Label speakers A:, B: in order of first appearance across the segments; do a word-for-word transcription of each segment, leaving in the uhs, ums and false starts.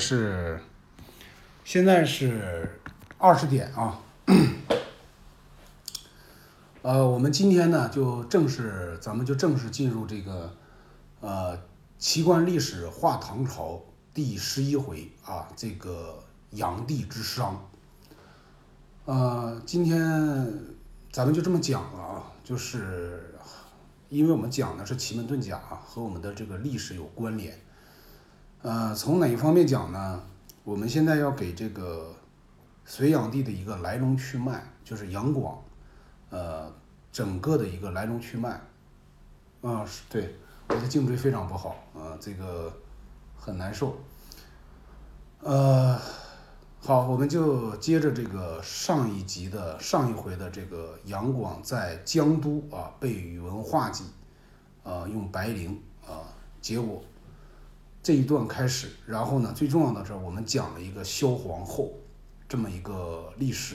A: 是现在是二十点啊，呃，我们今天呢就正式，咱们就正式进入这个呃奇观历史话唐朝第十一回啊，这个炀帝之殇。呃，今天咱们就这么讲了啊，就是因为我们讲的是奇门遁甲啊，和我们的这个历史有关联。呃，从哪一方面讲呢？我们现在要给这个隋炀帝的一个来龙去脉，就是杨广，呃，整个的一个来龙去脉。啊，是对，我的颈椎非常不好啊，这个很难受。呃，好，我们就接着这个上一集的上一回的这个杨广在江都啊被宇文化及啊用白绫啊，结果这一段开始，然后呢，最重要的是我们讲了一个萧皇后这么一个历史。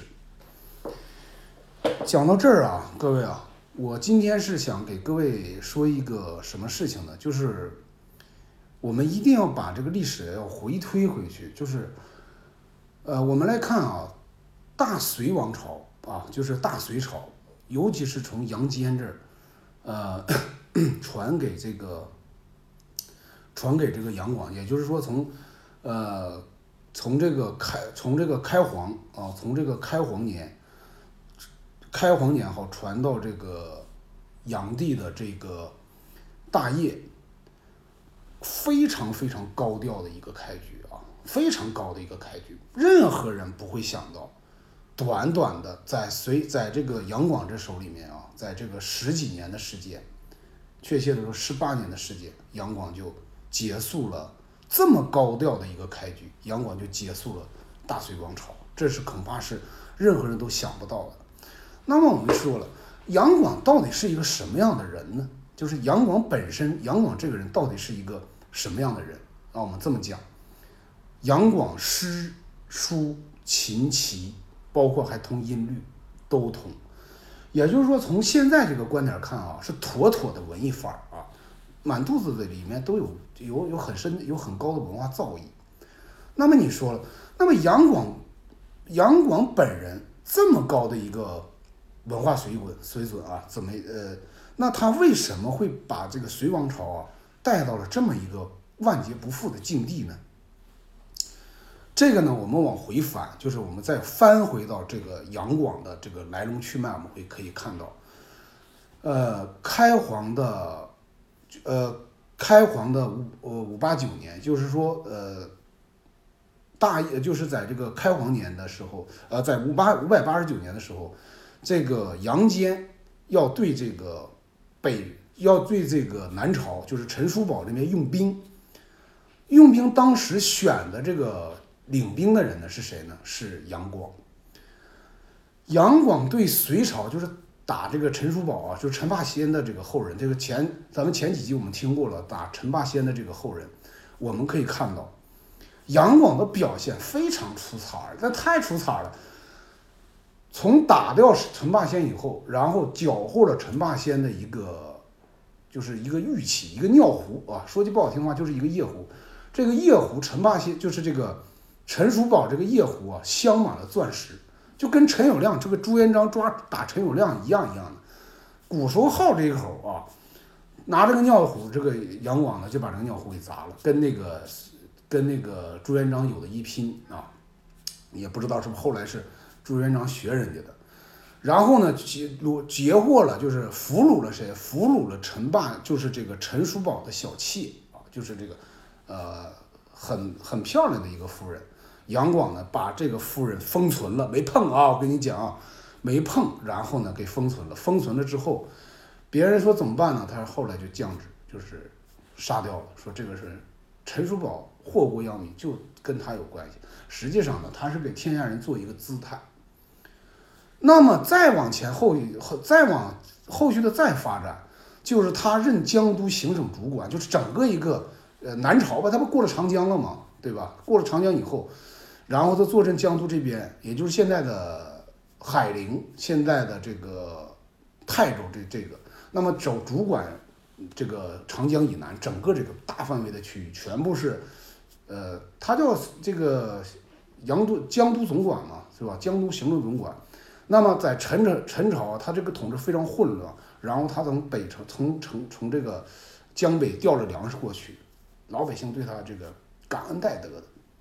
A: 讲到这儿啊，各位啊，我今天是想给各位说一个什么事情呢？就是我们一定要把这个历史要回推回去，就是呃，我们来看啊，大隋王朝啊，就是大隋朝，尤其是从杨坚这儿，呃，传给这个。传给这个杨广，也就是说从，呃，从这个开从这个开皇啊，从这个开皇年，开皇年好传到这个炀帝的这个大业，非常非常高调的一个开局啊，非常高的一个开局，任何人不会想到，短短的在隋在这个杨广这手里面啊，在这个十几年的时间，确切的说十八年的时间，杨广就结束了这么高调的一个开局，杨广就结束了大隋王朝，这是恐怕是任何人都想不到的。那么我们说了，杨广到底是一个什么样的人呢？就是杨广本身，杨广这个人到底是一个什么样的人？啊，我们这么讲，杨广诗书琴棋，包括还通音律，都通。也就是说，从现在这个观点看啊，是妥妥的文艺范儿啊。满肚子的里面都有有有很深有很高的文化造诣。那么你说了，那么杨广杨广本人这么高的一个文化水准水准啊，怎么呃，那他为什么会把这个隋王朝啊带到了这么一个万劫不复的境地呢？这个呢，我们往回翻，就是我们再翻回到这个杨广的这个来龙去脉，我们会可以看到，呃，开皇的。呃，开皇的五呃五八九年，就是说呃，大就是在这个开皇年的时候，呃，在五八五百八十九年的时候，这个杨坚要对这个北要对这个南朝，就是陈叔宝这边用兵，用兵当时选的这个领兵的人呢是谁呢？是杨广。杨广对隋朝就是。打这个陈叔宝啊，就是陈霸先的这个后人，这个前咱们前几集我们听过了，打陈霸先的这个后人，我们可以看到，杨广的表现非常出彩，那太出彩了。从打掉陈霸先以后，然后缴获了陈霸先的一个，就是一个玉器，一个尿壶啊，说句不好听话，就是一个夜壶。这个夜壶，陈霸先就是这个陈叔宝这个夜壶啊，镶满了钻石。就跟陈友谅这个朱元璋抓打陈友谅一样一样的，古时候好这一口啊，拿这个尿壶，这个杨广呢就把这个尿壶给砸了，跟那个跟那个朱元璋有的一拼啊，也不知道是不是后来是朱元璋学人家的，然后呢劫劫获了，就是俘虏了谁？俘虏了陈霸，就是这个陈叔宝的小妾啊，就是这个呃很很漂亮的一个夫人。杨广呢，把这个夫人封存了，没碰啊！我跟你讲啊，没碰，然后呢，给封存了。封存了之后，别人说怎么办呢？他后来就降旨，就是杀掉了，说这个是陈叔宝祸国殃民，就跟他有关系。实际上呢，他是给天下人做一个姿态。那么再往前后再往后续的再发展，就是他任江都行省主管，就是整个一个呃南朝吧，他不过了长江了吗？对吧？过了长江以后。然后他坐镇江都这边，也就是现在的海陵，现在的这个泰州这这个，那么主主管这个长江以南整个这个大范围的区域，全部是呃，他叫这个杨都江都总管嘛，是吧？江都行政总管。那么在陈朝陈朝，他这个统治非常混乱，然后他从北城从从从这个江北调了粮食过去，老百姓对他这个感恩戴德的。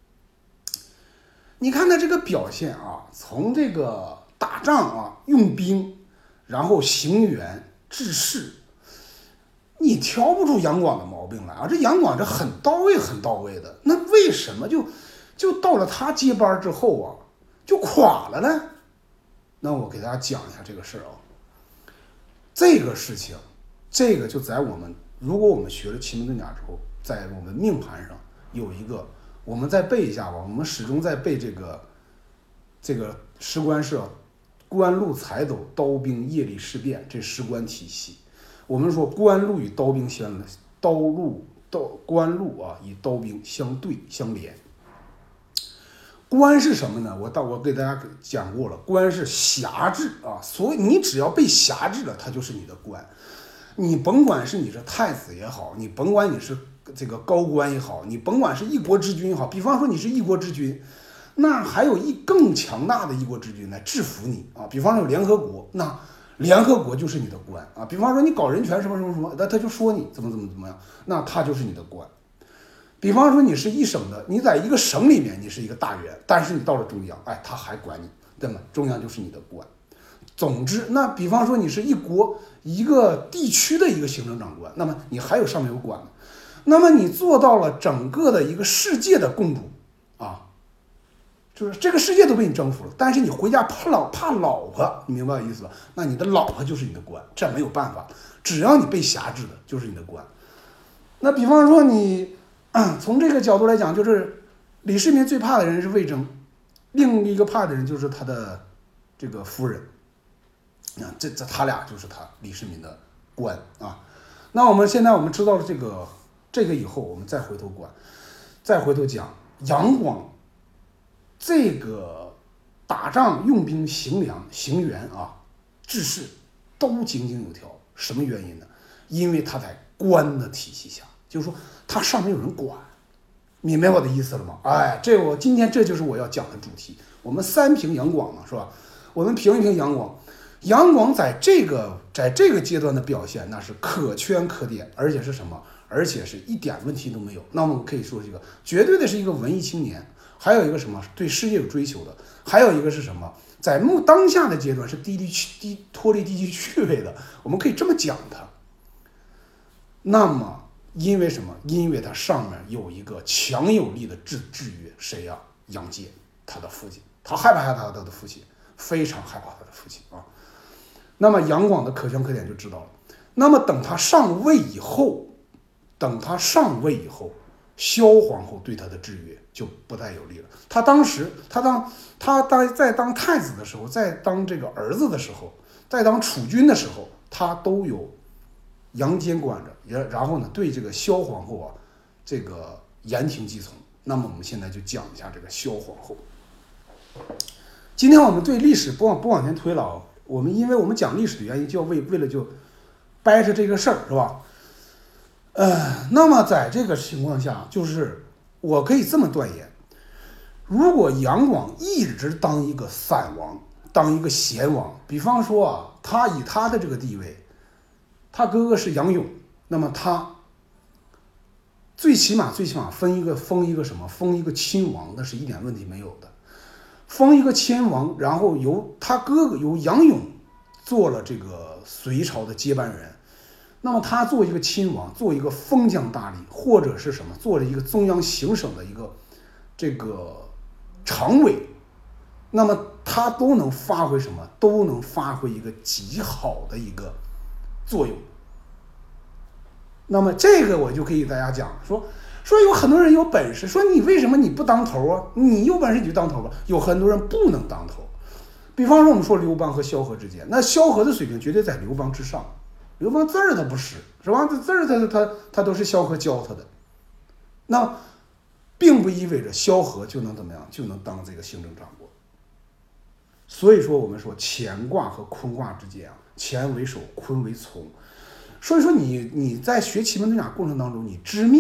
A: 你看他这个表现啊，从这个打仗啊，用兵，然后行员治世，你挑不出杨广的毛病来啊！这杨广这很到位，很到位的。那为什么就就到了他接班之后啊，就垮了呢？那我给大家讲一下这个事儿啊。这个事情，这个就在我们如果我们学了奇门遁甲之后，在我们命盘上有一个，我们再背一下吧。我们始终在背这个这个师官是官禄财斗刀兵业力事变这师官体系。我们说官禄与刀兵相刀禄刀官禄啊，与刀兵相对相连。官是什么呢？我到我给大家讲过了，官是辖制啊，所以你只要被辖制了，它就是你的官。你甭管是你是太子也好，你甭管你是这个高官也好，你甭管是一国之君也好，比方说你是一国之君，那还有一更强大的一国之君来制服你啊。比方说联合国，那联合国就是你的官啊。比方说你搞人权什么什么什么，那他就说你怎么怎么怎么样，那他就是你的官。比方说你是一省的，你在一个省里面你是一个大员，但是你到了中央，哎，他还管你，对吗？中央就是你的官。总之，那比方说你是一国一个地区的一个行政长官，那么你还有上面有管的，那么你做到了整个的一个世界的共主啊，就是这个世界都被你征服了，但是你回家怕老怕老婆，你明白意思吧？那你的老婆就是你的官，这没有办法，只要你被辖制的，就是你的官。那比方说你。从这个角度来讲，就是李世民最怕的人是魏征，另一个怕的人就是他的这个夫人啊，这这他俩就是他李世民的官啊。那我们现在我们知道了这个这个以后，我们再回头管，再回头讲杨广这个打仗用兵行粮行员啊，治世都井井有条，什么原因呢？因为他在官的体系下。就是说，他上面有人管，明白我的意思了吗？哎，这我今天这就是我要讲的主题。我们三评杨广嘛，是吧？我们评一评杨广。杨广在这个在这个阶段的表现，那是可圈可点，而且是什么？而且是一点问题都没有。那我们可以说这个绝对的是一个文艺青年，还有一个什么？对世界有追求的，还有一个是什么？在目当下的阶段是低低低脱离低级趣味的，我们可以这么讲他。那么。因为什么？因为他上面有一个强有力的制制约，谁呀、啊？杨坚，他的父亲，他害怕害怕他的父亲，非常害怕他的父亲啊。那么杨广的可圈可点就知道了。那么等他上位以后，等他上位以后，萧皇后对他的制约就不太有力了。他当时，他当他当在当太子的时候，在当这个儿子的时候，在当储君的时候，他都有。杨坚管着，也然后呢，对这个萧皇后啊，这个言听计从。那么我们现在就讲一下这个萧皇后。今天我们对历史不往不往前推了，我们因为我们讲历史的原因，就要为为了就掰扯这个事儿，是吧？呃，那么在这个情况下，就是我可以这么断言：如果杨广一直当一个散王，当一个闲王，比方说啊，他以他的这个地位。他哥哥是杨勇，那么他最起码最起码分一个封一个什么封一个亲王，那是一点问题没有的。封一个亲王，然后由他哥哥由杨勇做了这个隋朝的接班人，那么他做一个亲王，做一个封疆大吏，或者是什么，做了一个中央行省的一个这个常委，那么他都能发挥什么？都能发挥一个极好的一个。作用。那么这个我就可以给大家讲说说有很多人有本事，说你为什么你不当头啊？你有本事你就当头吧。有很多人不能当头，比方说我们说刘邦和萧何之间，那萧何的水平绝对在刘邦之上，刘邦字儿他不识是吧？这字儿他他他都是萧何教他的，那并不意味着萧何就能怎么样就能当这个行政长官。所以说我们说乾卦和坤卦之间啊。乾为首，坤为从，所以说你你在学奇门遁甲过程当中，你知命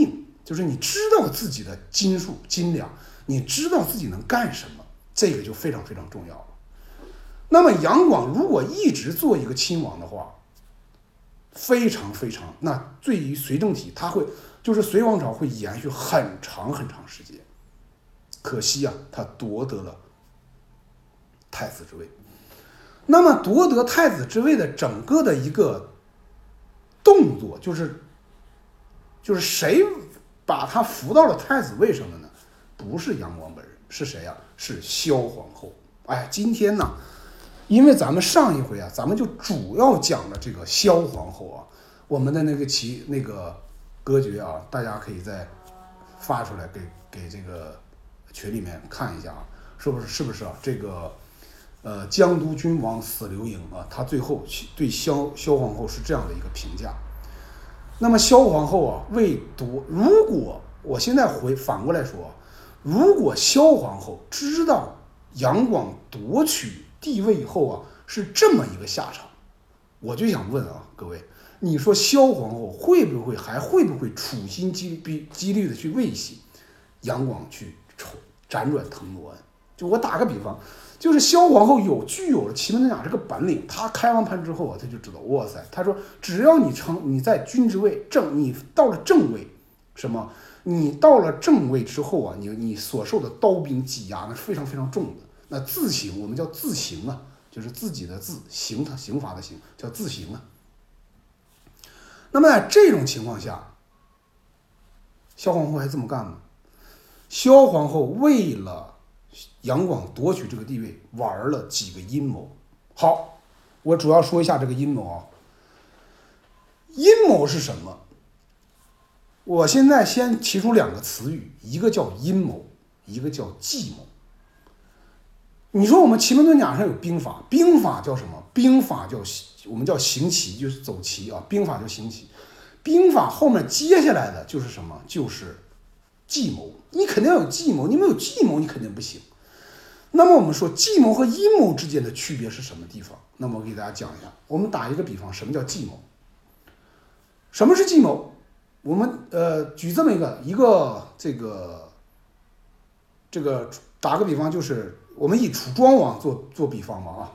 A: 就是你知道自己的斤数斤两，你知道自己能干什么，这个就非常非常重要了。那么杨广如果一直做一个亲王的话，非常非常，那对于隋政体，他会就是隋王朝会延续很长很长时间。可惜啊，他夺得了太子之位。那么夺得太子之位的整个的一个动作，就是就是谁把他扶到了太子位上的呢？不是杨广本人，是谁呀、啊？是萧皇后。哎，今天呢，因为咱们上一回啊，咱们就主要讲了这个萧皇后啊，我们的那个棋那个歌诀啊，大家可以再发出来给给这个群里面看一下啊，是不是是不是啊？这个。呃，江都君王死刘盈啊，他最后对萧萧皇后是这样的一个评价。那么萧皇后啊，为夺，如果我现在回反过来说，如果萧皇后知道杨广夺取帝位以后啊是这么一个下场，我就想问啊，各位，你说萧皇后会不会还会不会处心积虑积虑的去为袭杨广去辗转腾挪恩？就我打个比方。就是萧皇后有具有了奇门遁甲这个本领，她开完盘之后啊，她就知道，哇塞，她说只要你成你在君之位正，你到了正位，什么？你到了正位之后啊，你你所受的刀兵挤压那是非常非常重的。那自刑，我们叫自刑啊，就是自己的自刑，他刑罚的刑叫自刑啊。那么在这种情况下，萧皇后还这么干吗？萧皇后为了杨广夺取这个地位，玩了几个阴谋。好，我主要说一下这个阴谋啊。阴谋是什么？我现在先提出两个词语，一个叫阴谋，一个叫计谋。你说我们奇门遁甲上有兵法，兵法叫什么？兵法叫我们叫行棋，就是走棋啊。兵法叫行棋，兵法后面接下来的就是什么？就是计谋。你肯定要有计谋，你没有计谋你肯定不行。那么我们说计谋和阴谋之间的区别是什么地方？那么我给大家讲一下。我们打一个比方，什么叫计谋？什么是计谋？我们呃举这么一个一个这个这个打个比方，就是我们以楚庄王做做比方嘛啊。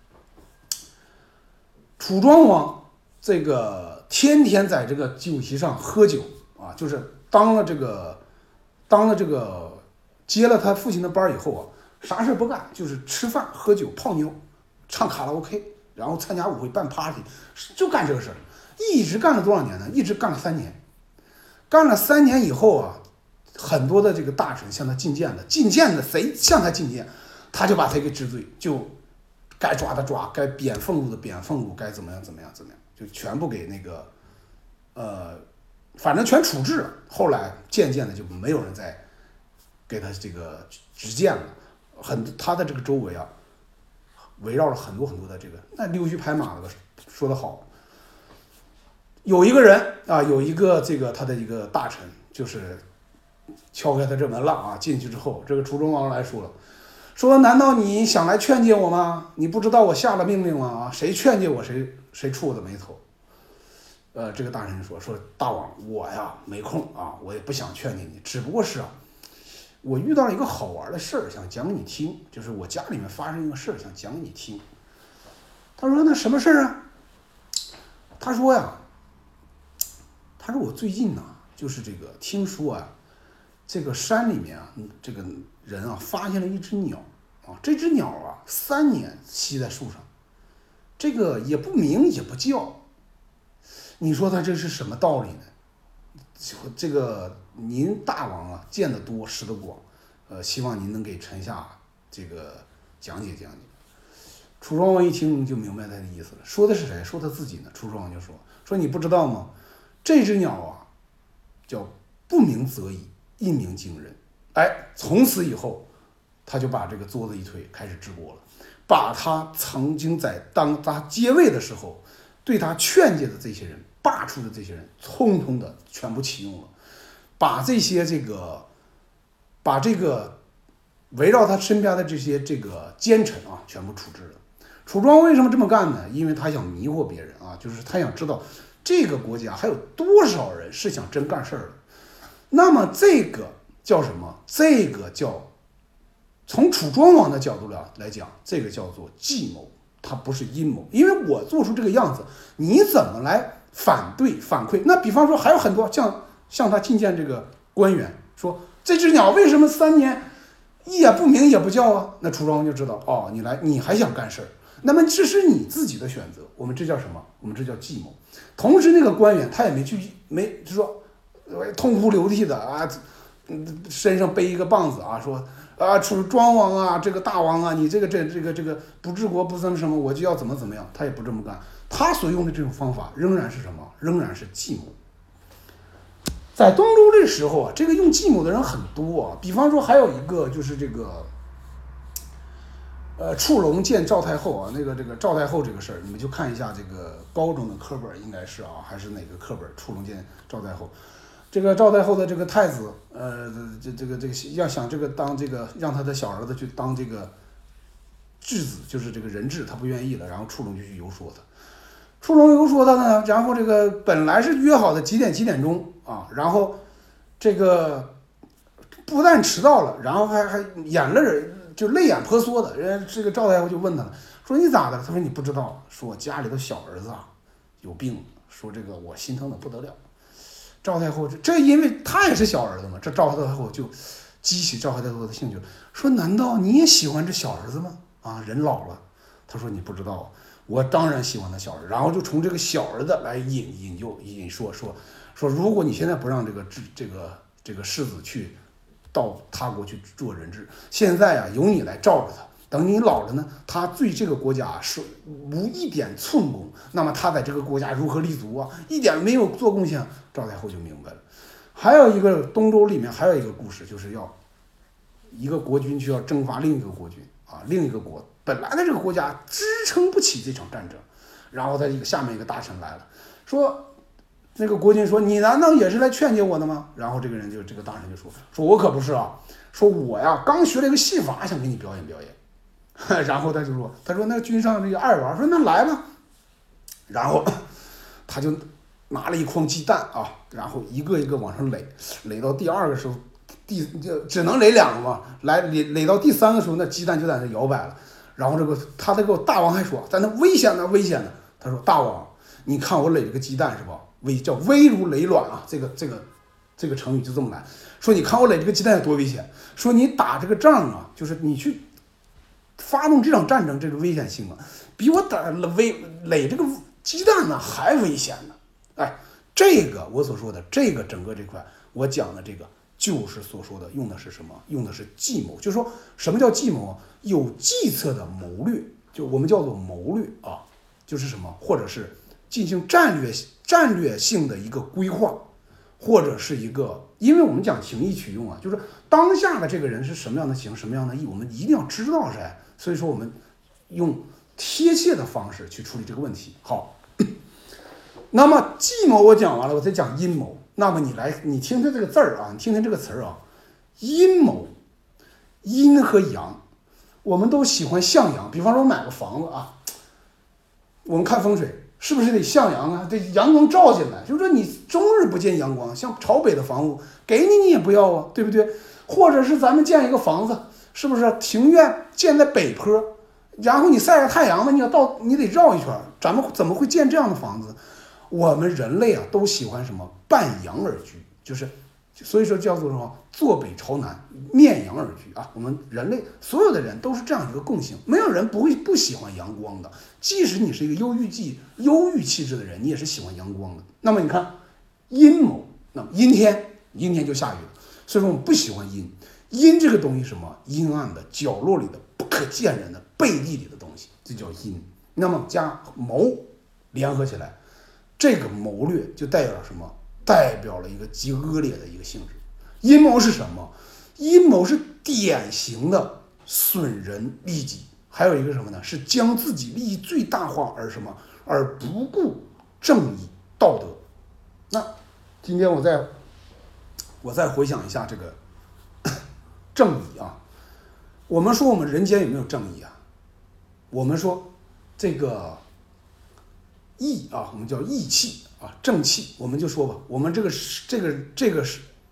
A: 楚庄王这个天天在这个酒席上喝酒啊，就是当了这个当了这个接了他父亲的班以后啊，啥事不干，就是吃饭喝酒泡妞唱卡拉 OK， 然后参加舞会办 party， 就干这个事儿，一直干了多少年呢？一直干了三年。干了三年以后啊，很多的这个大臣向他进谏的，进谏的谁向他进谏，他就把他给治罪，就该抓的抓，该贬俸禄的贬俸禄，该怎么样怎么样怎么样，就全部给那个呃，反正全处置了。后来渐渐的就没有人再给他这个执剑了，很他的这个周围啊，围绕了很多很多的这个，那溜须拍马的说得好。有一个人啊，有一个这个他的一个大臣，就是敲开他这门了啊。进去之后，这个楚庄王来说了，说难道你想来劝诫我吗？你不知道我下了命令了啊？谁劝诫我，谁谁触我的眉头。呃，这个大臣说说大王，我呀没空啊，我也不想劝诫你，只不过是啊，我遇到了一个好玩的事儿，想讲给你听，就是我家里面发生一个事儿，想讲给你听。他说那什么事儿啊？他说呀。他说我最近呢，就是这个听说啊，这个山里面啊，这个人啊发现了一只鸟啊，这只鸟啊三年栖在树上，这个也不鸣也不叫，你说他这是什么道理呢？这个您大王啊见得多识得广，呃，希望您能给臣下这个讲解讲解。楚庄王一听就明白他的意思了，说的是谁？说他自己呢。楚庄王就说说你不知道吗？这只鸟啊，叫不鸣则已，一鸣惊人。哎，从此以后，他就把这个桌子一推，开始治国了，把他曾经在当他接位的时候，对他劝诫的这些人、罢黜的这些人，通通的全部启用了，把这些这个，把这个围绕他身边的这些这个奸臣啊，全部处置了。楚庄为什么这么干呢？因为他想迷惑别人啊，就是他想知道。这个国家还有多少人是想真干事儿的？ 那么这个叫什么？这个叫从楚庄王的角度来来讲，这个叫做计谋，它不是阴谋。因为我做出这个样子，你怎么来反对反馈？那比方说还有很多像像他觐见这个官员说，这只鸟为什么三年夜不鸣也不叫啊？那楚庄王就知道，哦，你来你还想干事儿，那么这是你自己的选择。我们这叫什么？我们这叫计谋。同时那个官员他也没去没就说痛哭流涕的啊，身上背一个棒子啊，说啊，楚庄王啊，这个大王啊，你这个这这个这个不治国不怎什么，我就要怎么怎么样，他也不这么干。他所用的这种方法仍然是什么？仍然是计谋。在东周这时候啊，这个用计谋的人很多啊。比方说还有一个就是这个，呃，触龙见赵太后啊，那个这个赵太后这个事儿，你们就看一下这个高中的课本，应该是啊，还是哪个课本？触龙见赵太后。这个赵太后的这个太子，呃，这这个这个要想这个当这个让他的小儿子去当这个质子，就是这个人质，他不愿意了，然后触龙就去游说他。触龙游说他呢，然后这个本来是约好的几点几点钟啊，然后这个不但迟到了，然后还还眼泪就泪眼婆娑的。人家这个赵太后就问他了，说你咋的了？他说你不知道，说我家里的小儿子啊有病，说这个我心疼的不得了。赵太后这这因为他也是小儿子嘛，这赵太后就激起赵太后的兴趣，说难道你也喜欢这小儿子吗？啊，人老了。他说你不知道。我当然喜欢他小儿子，然后就从这个小儿子来引引诱引说说说，如果你现在不让这个这个这个世子去到他国去做人质，现在啊由你来罩着他，等你老了呢，他对这个国家是无一点寸功，那么他在这个国家如何立足啊？一点没有做贡献。赵太后就明白了。还有一个东周里面还有一个故事，就是要一个国君去要征伐另一个国君啊，另一个国。本来的这个国家支撑不起这场战争，然后他一个下面一个大臣来了，说那个国君说你难道也是来劝解我的吗？然后这个人就这个大臣就说说我可不是啊，说我呀刚学了一个戏法，想给你表演表演。然后他就说他说那君上这个二娃说那来吧，然后他就拿了一筐鸡蛋啊，然后一个一个往上垒，垒到第二个时候第就只能垒两个嘛，来垒垒到第三个时候那鸡蛋就在那摇摆了。然后这个他这个大王还说，咱那危险呢，危险呢。他说大王，你看我垒这个鸡蛋是吧？危叫危如累卵啊，这个这个这个成语就这么来。说你看我垒这个鸡蛋有多危险。说你打这个仗啊，就是你去发动这场战争，这个危险性啊，比我打垒垒这个鸡蛋呢还危险呢。哎，这个我所说的这个整个这块，我讲的这个。就是所说的用的是什么？用的是计谋。就是说什么叫计谋？有计策的谋略，就我们叫做谋略啊，就是什么？或者是进行战略战略性的一个规划，或者是一个，因为我们讲情义取用啊，就是当下的这个人是什么样的情，什么样的义，我们一定要知道噻。所以说我们用贴切的方式去处理这个问题。好，那么计谋我讲完了，我再讲阴谋。那么你来，你听听这个字儿啊，你听听这个词儿啊，阴谋，阴和阳，我们都喜欢向阳。比方说买个房子啊，我们看风水是不是得向阳啊？得阳光照进来。就是说你终日不见阳光，像朝北的房屋给你你也不要啊，对不对？或者是咱们建一个房子，是不是庭院建在北坡，然后你晒着太阳嘛，你要到你得绕一圈，咱们怎么会建这样的房子？我们人类啊都喜欢什么？半阳而居，就是所以说叫做什么？坐北朝南，面阳而居啊。我们人类所有的人都是这样一个共性，没有人不会不喜欢阳光的。即使你是一个忧郁气、忧郁气质的人，你也是喜欢阳光的。那么你看阴谋，那么阴天，阴天就下雨了。所以说我们不喜欢阴。阴这个东西什么？阴暗的、角落里的、不可见人的、背地里的东西，这叫阴。那么加谋联合起来。这个谋略就代表了什么？代表了一个极恶劣的一个性质。阴谋是什么？阴谋是典型的损人利己，还有一个什么呢？是将自己利益最大化而什么？而不顾正义道德。那今天我再我再回想一下这个正义啊，我们说我们人间有没有正义啊？我们说这个。义啊，我们叫义气啊，正气。我们就说吧，我们这个这个这个是，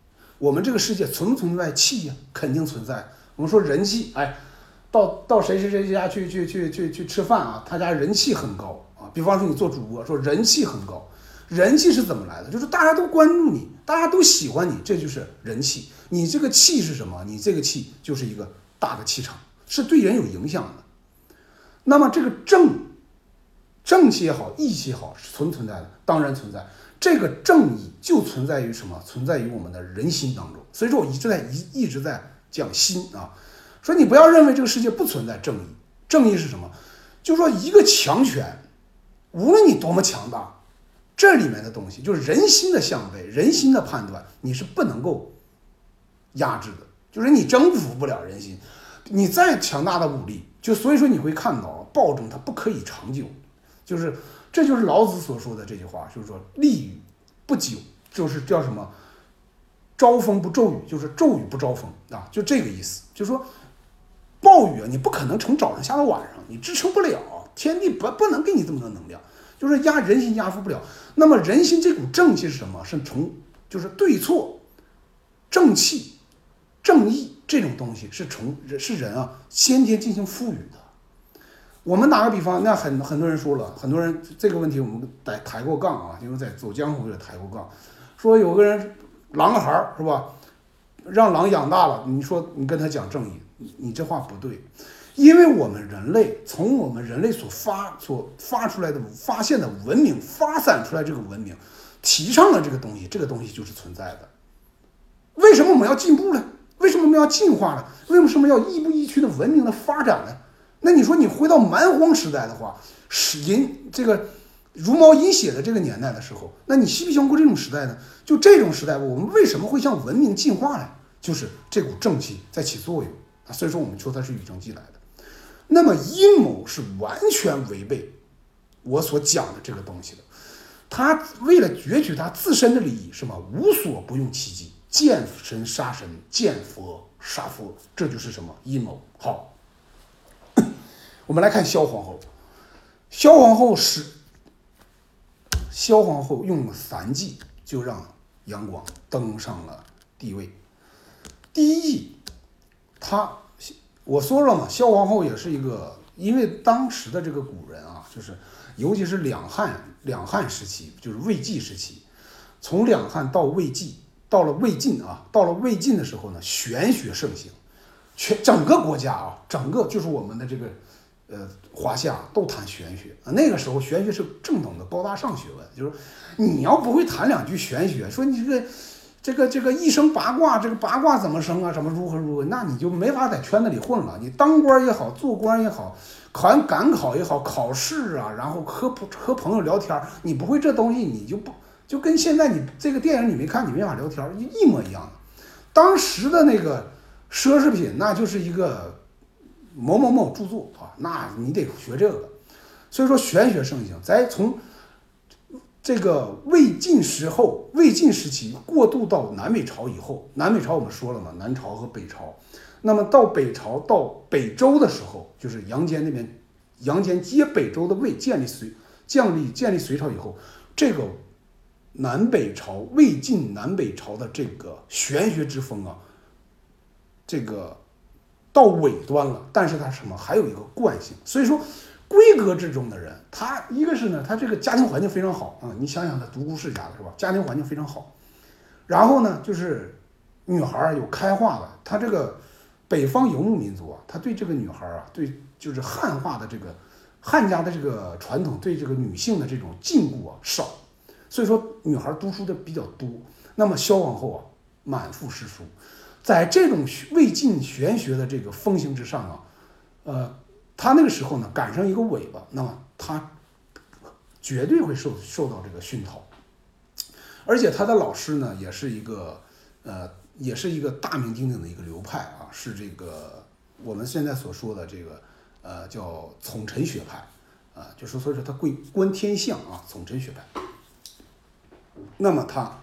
A: 我们这个世界存不存在气呀？肯定存在。我们说人气，哎，到到谁谁谁家去去去去去吃饭啊，他家人气很高啊。比方说你做主播，说人气很高，人气是怎么来的？就是大家都关注你，大家都喜欢你，这就是人气。你这个气是什么？你这个气就是一个大的气场，是对人有影响的。那么这个正正气也好，义气也好，是存不存在的？当然存在。这个正义就存在于什么？存在于我们的人心当中。所以说我一直在一一直在讲心啊，说你不要认为这个世界不存在正义。正义是什么？就说一个强权，无论你多么强大，这里面的东西就是人心的相位，人心的判断，你是不能够压制的，就是你征服不了人心。你再强大的武力，就所以说你会看到暴政它不可以长久，就是这就是老子所说的这句话，就是说利于不久，就是叫什么招风不骤雨，就是骤雨不招风啊，就这个意思。就是说暴雨啊，你不可能从早上下到晚上，你支撑不了，天地不不能给你这么多能量，就是压人心压服不了。那么人心这股正气是什么？是从就是对错、正气、正义这种东西是从是人啊先天进行赋予的。我们打个比方，那很很多人说了，很多人这个问题我们抬抬过杠啊，因为在走江湖也抬过杠，说有个人狼孩是吧，让狼养大了，你说你跟他讲正义，你你这话不对，因为我们人类从我们人类所发所发出来的发现的文明发展出来这个文明，提倡了这个东西，这个东西就是存在的。为什么我们要进步呢？为什么我们要进化呢？为什么要亦步亦趋的文明的发展呢？那你说你回到蛮荒时代的话，是银这个茹毛饮血的这个年代的时候，那你希不希望过这种时代呢？就这种时代，我们为什么会向文明进化呢？就是这股正气在起作用啊，所以说我们说它是与正气来的。那么阴谋是完全违背我所讲的这个东西的，他为了攫取他自身的利益，什么无所不用其极，见神杀神，见佛杀佛，这就是什么阴谋。好。我们来看萧皇后，萧皇后是萧皇后用了三计就让杨广登上了帝位。第一计，他我说了嘛，萧皇后也是一个，因为当时的这个古人啊，就是尤其是两汉两汉时期，就是魏晋时期，从两汉到魏晋，到了魏晋啊，到了魏晋的时候呢，玄学盛行，全整个国家啊，整个就是我们的这个。呃，华夏都谈玄学啊，那个时候玄学是正统的高大上学问，就是你要不会谈两句玄学，说你这个这个这个一生八卦，这个八卦怎么生啊，怎么如何如何，那你就没法在圈子里混了。你当官也好，做官也好，考完赶考也好，考试啊，然后和和朋友聊天，你不会这东西，你就不就跟现在你这个电影你没看，你没法聊天，一模一样的。当时的那个奢侈品，那就是一个。某某某著作啊，那你得学这个，所以说玄学盛行。在从这个魏晋时候，魏晋时期过渡到南北朝以后，南北朝我们说了嘛，南朝和北朝。那么到北朝到北周的时候，就是杨坚那边，杨坚接北周的魏，建立隋，建立建立隋朝以后，这个南北朝魏晋南北朝的这个玄学之风啊，这个。到尾端了，但是他什么还有一个惯性，所以说闺阁之中的人，他一个是呢，他这个家庭环境非常好啊、嗯，你想想他独孤世家的是吧？家庭环境非常好，然后呢，就是女孩有开化的，他这个北方游牧民族啊，他对这个女孩啊，对就是汉化的这个汉家的这个传统，对这个女性的这种禁锢啊少，所以说女孩读书的比较多。那么萧皇后啊，满腹诗书。在这种魏晋玄学的这个风行之上啊，呃，他那个时候呢赶上一个尾巴，那么他绝对会受受到这个熏陶，而且他的老师呢也是一个呃，也是一个大名鼎鼎的一个流派啊，是这个我们现在所说的这个呃叫从陈学派啊、呃，就是所以说他贵观天象啊，从陈学派。那么他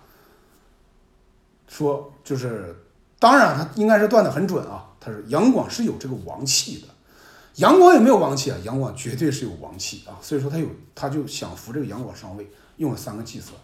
A: 说就是。当然，他应该是断得很准啊。他说杨广是有这个王气的，杨广也没有王气啊，杨广绝对是有王气啊。所以说他有，他就想扶这个杨广上位，用了三个计策。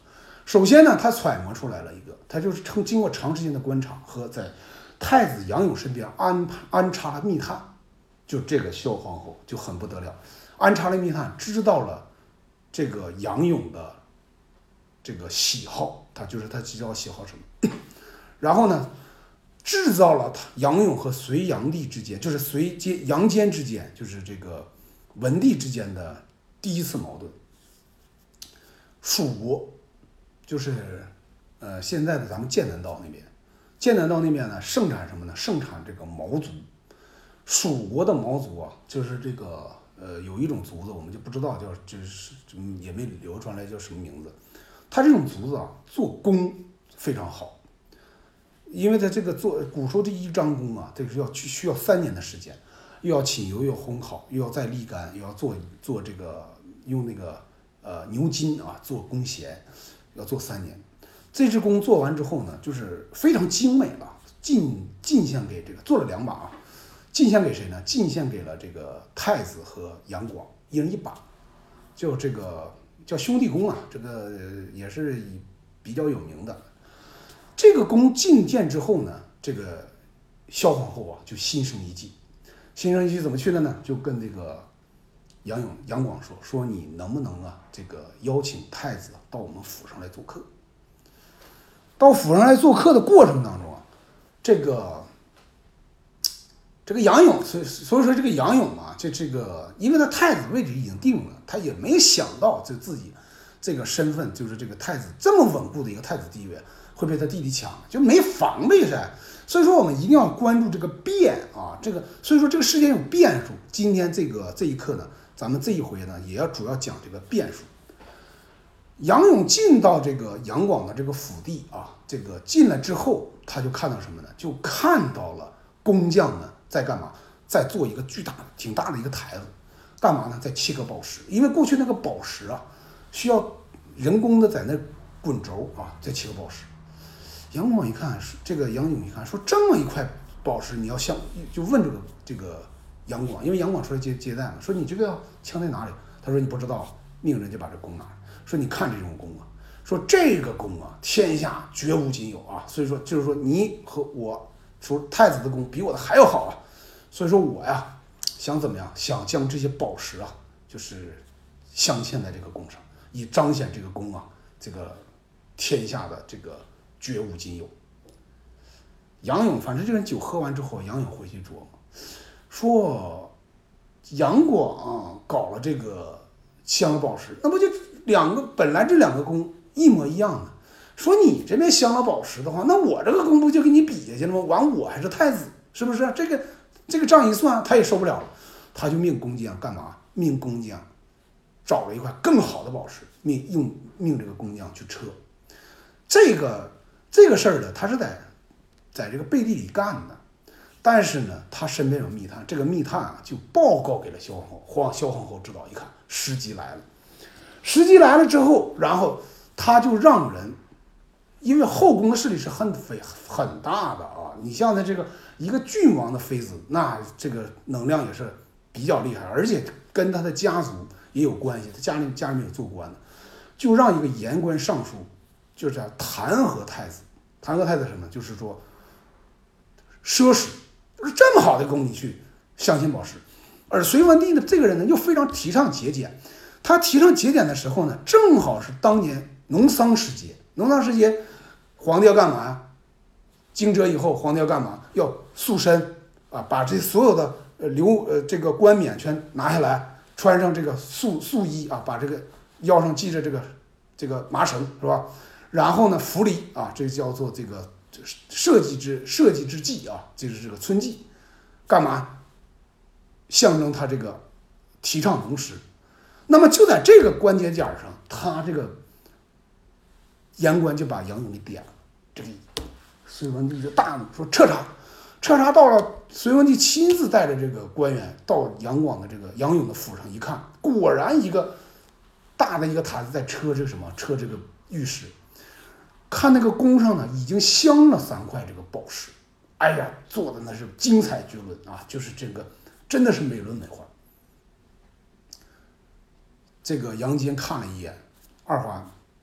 A: 首先呢，他揣摩出来了一个，他就是经经过长时间的观察和在太子杨勇身边安安插了密探，就这个萧皇后就很不得了，安插了密探，知道了这个杨勇的这个喜好，他就是他知道喜好什么，然后呢，制造了他杨勇和隋炀帝之间，就是隋间杨坚之间，就是这个文帝之间的第一次矛盾。蜀国就是呃现在的咱们剑南道那边，剑南道那边呢盛产什么呢？盛产这个毛族。蜀国的毛族啊，就是这个呃有一种族子，我们就不知道叫，就是也没流传来叫什么名字。他这种族子啊，做工非常好，因为他这个做古时候这一张弓啊，这个是要需要三年的时间，又要起油，又要烘烤，又要再沥干，又要做做这个用那个呃牛筋啊做弓弦，要做三年。这支弓做完之后呢，就是非常精美了，进进献给这个做了两把啊，进献给谁呢？进献给了这个太子和杨广，一人一把，就这个叫兄弟弓啊，这个也是比较有名的。这个弓进献之后呢，这个萧皇后啊就心生一计，心生一计怎么去的呢？就跟这个杨勇杨广说说你能不能啊这个邀请太子到我们府上来做客。到府上来做客的过程当中啊，这个这个杨勇，所以所以说这个杨勇啊，这这个因为他太子位置已经定了，他也没想到这自己这个身份，就是这个太子这么稳固的一个太子地位会被他弟弟抢，就没防备噻。所以说我们一定要关注这个变啊，这个所以说这个世界有变数。今天这个这一课呢，咱们这一回呢，也要主要讲这个变数。杨勇进到这个杨广的这个府邸啊，这个进来之后，他就看到什么呢？就看到了工匠们在干嘛？在做一个巨大的、挺大的一个台子，干嘛呢？在切割宝石。因为过去那个宝石啊，需要人工的在那滚轴啊，在切割宝石。杨广一看，这个杨勇一看，说这么一块宝石，你要向就问这个这个杨广，因为杨广出来接接待嘛，说你这个要枪在哪里？他说你不知道，命人就把这弓拿。说你看这种弓啊，说这个弓啊，天下绝无仅有啊，所以说就是说你和我说太子的弓比我的还要好啊，所以说我呀想怎么样，想将这些宝石啊，就是镶嵌在这个弓上，以彰显这个弓啊，这个天下的这个绝无仅有。杨勇反正这个人酒喝完之后，杨勇回去琢磨，说杨广搞了这个镶宝石，那不就两个本来这两个弓一模一样的，说你这边镶了宝石的话，那我这个弓不就给你比下去了吗？完我还是太子，是不是？这个这个账一算，他也受不了了，他就命工匠干嘛？命工匠找了一块更好的宝石，命用命这个工匠去车。这个这个事儿呢，他是在在这个背地里干的，但是呢，他身边有密探，这个密探啊就报告给了萧皇后，皇萧皇后知道，一看时机来了。时机来了之后，然后他就让人，因为后宫的势力是很非很大的啊，你像他这个一个郡王的妃子，那这个能量也是比较厉害，而且跟他的家族也有关系，他家里家里面有做官的，就让一个言官尚书，就是要弹劾太子，弹劾太子什么？就是说奢侈，就是这么好的宫你去镶嵌宝石，而隋文帝呢这个人呢又非常提倡节俭。他提倡节俭的时候呢，正好是当年农桑时节。农桑时节，皇帝要干嘛呀？惊蛰以后，皇帝要干嘛？要塑身啊，把这所有的呃留呃这个冠冕全拿下来，穿上这个素素衣啊，把这个腰上系着这个这个麻绳是吧？然后呢，服礼啊，这叫做这个社稷之社稷之祭啊，就是这个春祭，干嘛？象征他这个提倡农时。那么就在这个关节点上，他这个言官就把杨勇给点了。这个隋文帝就大怒，说彻查。彻查到了，隋文帝亲自带着这个官员到杨广的这个杨勇的府上一看，果然一个大的一个坛子在车这个什么车这个玉石，看那个弓上呢已经镶了三块这个宝石，哎呀，做的那是精彩绝伦啊，就是这个真的是美轮美奂。这个杨坚看了一眼，二话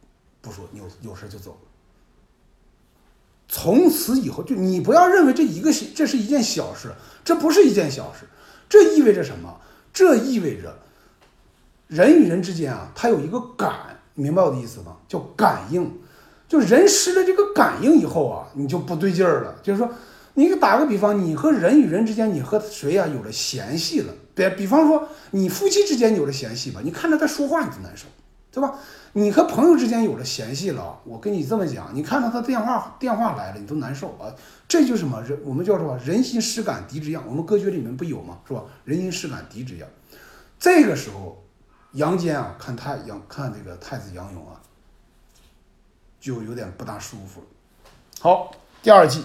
A: 不说，有有事就走了。从此以后，就你不要认为这一个这是一件小事，这不是一件小事，这意味着什么？这意味着人与人之间啊，它有一个感，你明白我的意思吗？叫感应。就人失了这个感应以后啊，你就不对劲儿了。就是说，你打个比方，你和人与人之间，你和谁呀、啊、有了嫌隙了？比比方说，你夫妻之间有了嫌隙吧，你看着他说话你就难受，对吧？你和朋友之间有了嫌隙了，我跟你这么讲，你看到他电话电话来了，你都难受啊。这就是什么？人我们叫什么？人心失感敌之样。我们歌诀里面不有吗？是吧？人心失感敌之样。这个时候，杨坚啊，看太杨看这个太子杨勇啊，就有点不大舒服了。好，第二季，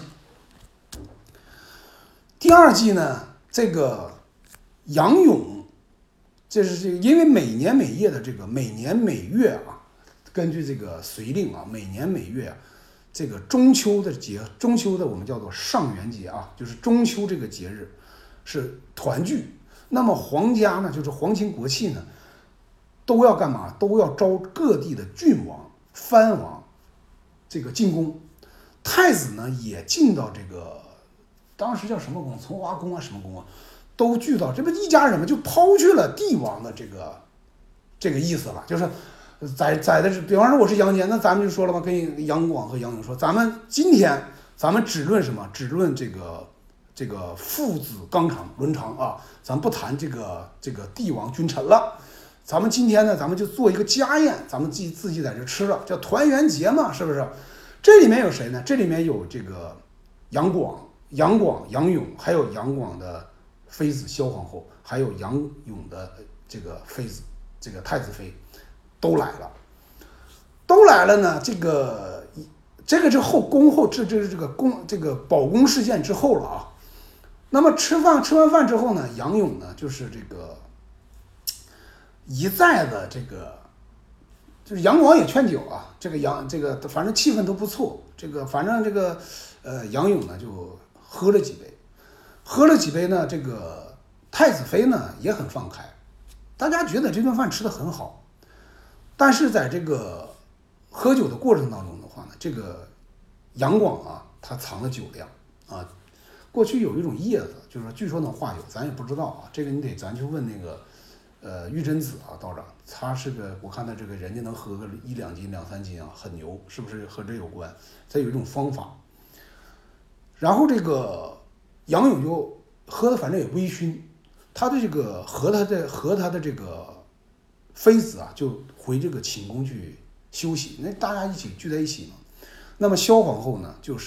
A: 第二季呢，这个杨勇，这是这个，因为每年每夜的这个每年每月啊，根据这个随令啊，每年每月啊，这个中秋的节，中秋的我们叫做上元节啊，就是中秋这个节日是团聚。那么皇家呢，就是皇亲国戚呢，都要干嘛？都要招各地的郡王、藩王，这个进宫。太子呢也进到这个，当时叫什么宫？从华宫啊，什么宫啊，都聚到。这不一家人嘛，就抛去了帝王的这个这个意思了，就是在在的是，比方说我是杨坚，那咱们就说了嘛，跟杨广和杨勇说，咱们今天咱们只论什么？只论这个。这个父子纲常伦常啊，咱不谈这个这个帝王君臣了。咱们今天呢，咱们就做一个家宴，咱们自己自己在这吃了，叫团圆节嘛，是不是？这里面有谁呢？这里面有这个杨广、杨广、杨勇，还有杨广的妃子萧皇后，还有杨勇的这个妃子，这个太子妃，都来了，都来了呢。这个这个是后宫后这这是这个宫这个保宫事件之后了啊。那么吃饭吃完饭之后呢，杨勇呢就是这个一再的这个，就是杨广也劝酒啊，这个杨这个反正气氛都不错，这个反正这个呃杨勇呢就喝了几杯，喝了几杯呢，这个太子妃呢也很放开，大家觉得这顿饭吃得很好，但是在这个喝酒的过程当中的话呢，这个杨广啊他藏了酒量啊。过去有一种叶子，就是说据说能化酒，咱也不知道啊。这个你得咱去问那个，呃，玉贞子啊道长，他是个我看他这个人家能喝个一两斤两三斤啊，很牛，是不是和这有关？他有一种方法。然后这个杨勇就喝的反正也微醺，他的这个和他的和他的这个妃子啊，就回这个寝宫去休息。那大家一起聚在一起嘛。那么萧皇后呢，就是。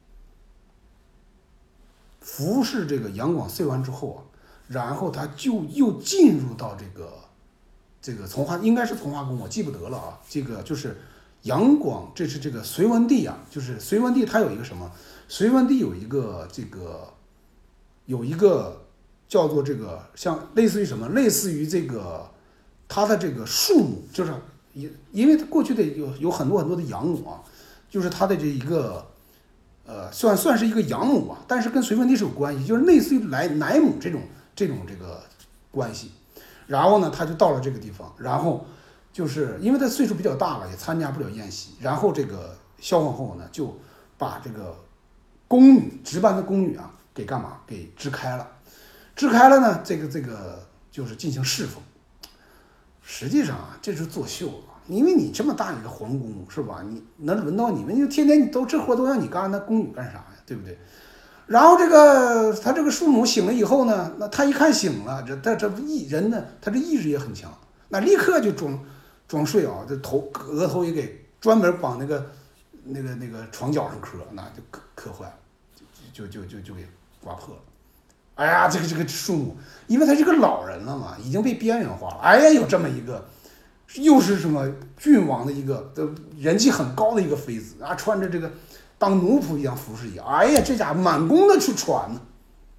A: 服侍这个杨广睡完之后啊，然后他就又进入到这个这个从化，应该是从化宫，我记不得了啊。这个就是杨广，这是这个隋文帝啊，就是隋文帝他有一个什么？隋文帝有一个这个有一个叫做这个像类似于什么？类似于这个他的这个庶母，就是因因为他过去的有有很多很多的养母啊，就是他的这一个。呃，算算是一个养母吧，但是跟隋文帝是有关系，就是类似于来奶母这种这种这个关系。然后呢，他就到了这个地方，然后就是因为他岁数比较大了，也参加不了宴席。然后这个萧皇后呢，就把这个宫女值班的宫女啊，给干嘛？给支开了。支开了呢，这个这个就是进行侍奉。实际上啊，这是作秀啊。因为你这么大一个皇宫是吧？你能轮到你们？就天天你都这活都让你干，那宫女干啥呀？对不对？然后这个他这个庶母醒了以后呢，那他一看醒了，这这这意人呢，他这意志也很强，那立刻就装装睡啊，这头额头也给专门往那个那个那个床角上磕，那就磕磕坏了，就就就就就给刮破了。哎呀，这个这个庶母，因为他是个老人了嘛，已经被边缘化了。哎呀，有这么一个。又是什么郡王的一个的人气很高的一个妃子啊，穿着这个当奴仆一样服饰一样，哎呀，这家伙满宫的去传呢。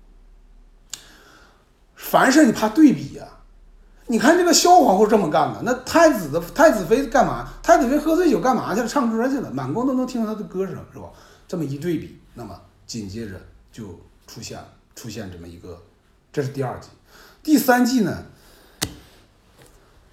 A: 凡事你怕对比呀、啊，你看这个萧皇后这么干的，那太子的太子妃干嘛？太子妃喝醉酒干嘛去了？唱歌去了，满宫都能听到她的歌声，是吧？这么一对比，那么紧接着就出现出现这么一个，这是第二季，第三季呢？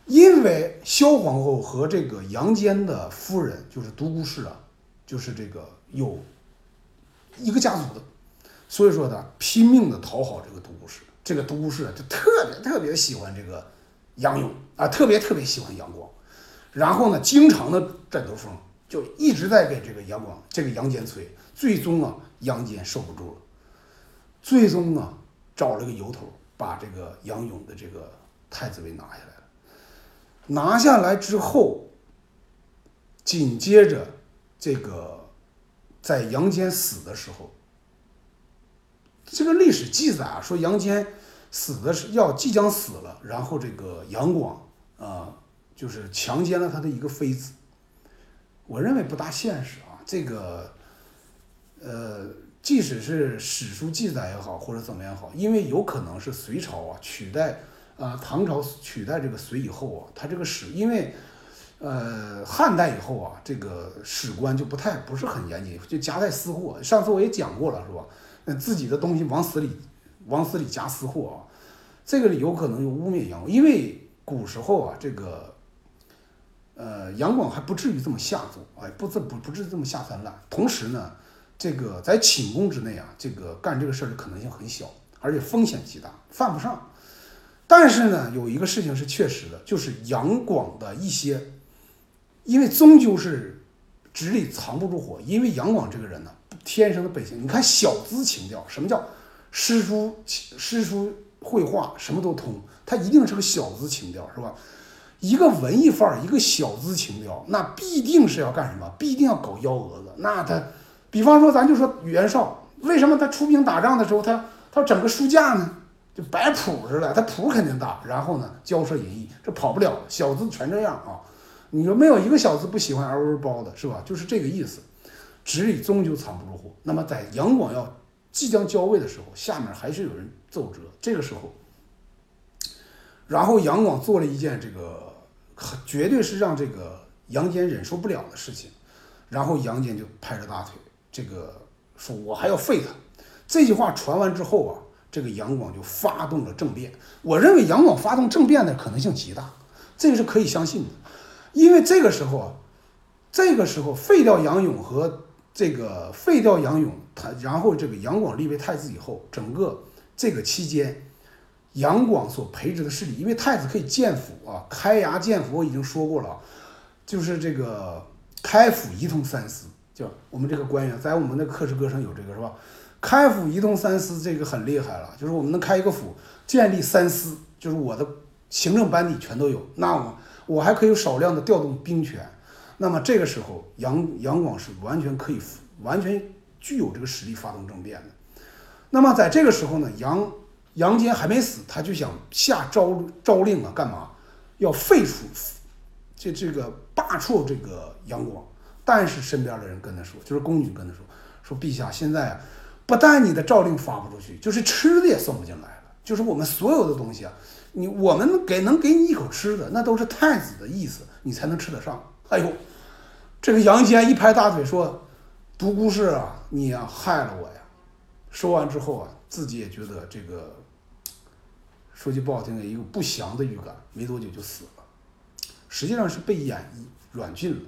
A: 因为萧皇后和这个杨坚的夫人就是独孤氏啊，就是这个有一个家族的，所以说呢，拼命的讨好这个独孤氏。这个独孤氏啊，就特别特别喜欢这个杨勇啊，特别特别喜欢杨广，然后呢，经常的枕头风，就一直在给这个杨广、这个杨坚催。最终啊，杨坚受不住了，最终啊，找了个由头，把这个杨勇的这个太子位拿下来了。拿下来之后，紧接着这个在杨坚死的时候，这个历史记载啊，说杨坚死的是要即将死了，然后这个杨广啊、呃，就是强奸了他的一个妃子。我认为不大现实啊，这个呃，即使是史书记载也好，或者怎么样也好，因为有可能是隋朝啊取代啊、呃、唐朝取代这个隋以后啊，他这个史因为呃汉代以后啊，这个史官就不太不是很严谨，就夹带私货。上次我也讲过了，是吧？自己的东西往死里往死里夹私货啊，这个里有可能有污蔑杨广，因为古时候啊，这个呃杨广还不至于这么下作，哎，不这不不至于这么下三滥。同时呢，这个在寝宫之内啊，这个干这个事儿的可能性很小，而且风险极大，犯不上。但是呢，有一个事情是确实的，就是杨广的一些，因为终究是纸里藏不住火，因为杨广这个人呢，天生的本性，你看小资情调，什么叫诗书诗书绘画什么都通，他一定是个小资情调，是吧？一个文艺范儿，一个小资情调，那必定是要干什么？必定要搞幺蛾子。那他，比方说，咱就说袁绍，为什么他出兵打仗的时候，他他整个书架呢，就摆谱似的，他谱肯定大，然后呢，骄奢淫逸，这跑不了，小资全这样啊。你说没有一个小资不喜欢嗷嗷包的，是吧？就是这个意思。纸里终究藏不住火。那么在杨广要即将交位的时候，下面还是有人奏折。这个时候，然后杨广做了一件这个绝对是让这个杨坚忍受不了的事情，然后杨坚就拍着大腿，这个说我还要废他。这句话传完之后啊，这个杨广就发动了政变。我认为杨广发动政变的可能性极大，这个是可以相信的，因为这个时候啊，这个时候废掉杨勇和这个废掉杨勇，他然后这个杨广立为太子以后，整个这个期间，杨广所培植的势力，因为太子可以建府啊，开衙建府，我已经说过了，就是这个开府一通三司，就我们这个官员在我们的课时歌上有这个是吧？开府一通三司这个很厉害了，就是我们能开一个府，建立三司，就是我的行政班底全都有，那我我还可以有少量的调动兵权。那么这个时候，杨杨广是完全可以完全具有这个实力发动政变的。那么在这个时候呢，杨杨坚还没死，他就想下诏诏令啊，干嘛？要废除这这个罢黜这个杨广。但是身边的人跟他说，就是宫女跟他说，说陛下现在啊，不但你的诏令发不出去，就是吃的也送不进来了，就是我们所有的东西啊，你我们给能给你一口吃的，那都是太子的意思，你才能吃得上。哎呦，这个杨坚一拍大腿说：“独孤氏啊，你呀、啊、害了我呀！”说完之后啊，自己也觉得这个，说句不好听的，一个不祥的预感，没多久就死了。实际上是被演绎软禁了。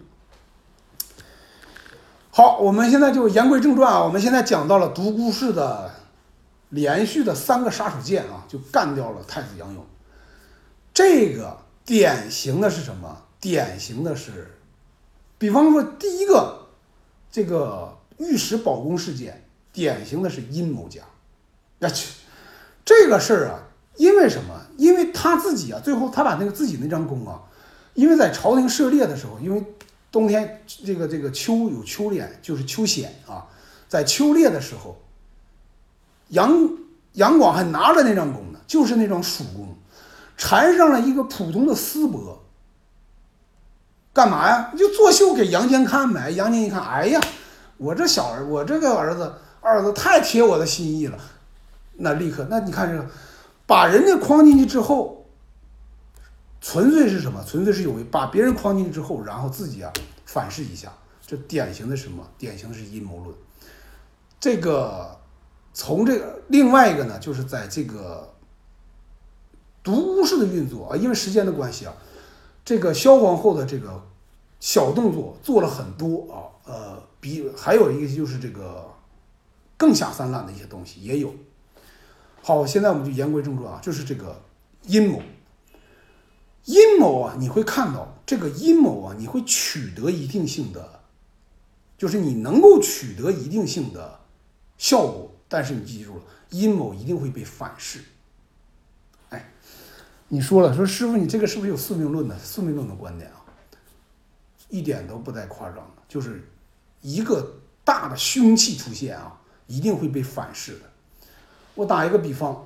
A: 好，我们现在就言归正传啊，我们现在讲到了独孤氏的连续的三个杀手锏啊，就干掉了太子杨勇。这个典型的是什么？典型的是，比方说第一个这个御史保宫事件，典型的是阴谋家。那去这个事儿啊，因为什么？因为他自己啊，最后他把那个自己那张弓啊，因为在朝廷涉猎的时候，因为冬天这个这个秋有秋练，就是秋显啊，在秋猎的时候，杨杨广还拿着那张弓呢，就是那张蜀弓，缠上了一个普通的丝帛。干嘛呀？就作秀给杨坚看呗。杨坚一看，哎呀，我这小儿，我这个儿子儿子太贴我的心意了。那立刻，那你看这个，把人家框进去之后，纯粹是什么？纯粹是有为，把别人框进去之后，然后自己啊反噬一下，这典型的什么？典型的是阴谋论。这个从这个另外一个呢，就是在这个独孤氏的运作啊，因为时间的关系啊。 这个萧皇后的这个小动作做了很多啊，呃，比还有一个就是这个更下三滥的一些东西也有。好，现在我们就言归正传啊，就是这个阴谋。阴谋啊，你会看到这个阴谋啊，你会取得一定性的，就是你能够取得一定性的效果，但是你记住了，阴谋一定会被反噬。哎，你说了，说师傅，你这个是不是有宿命论的宿命论的观点啊？一点都不带夸张的，就是一个大的凶器出现啊，一定会被反噬的。我打一个比方。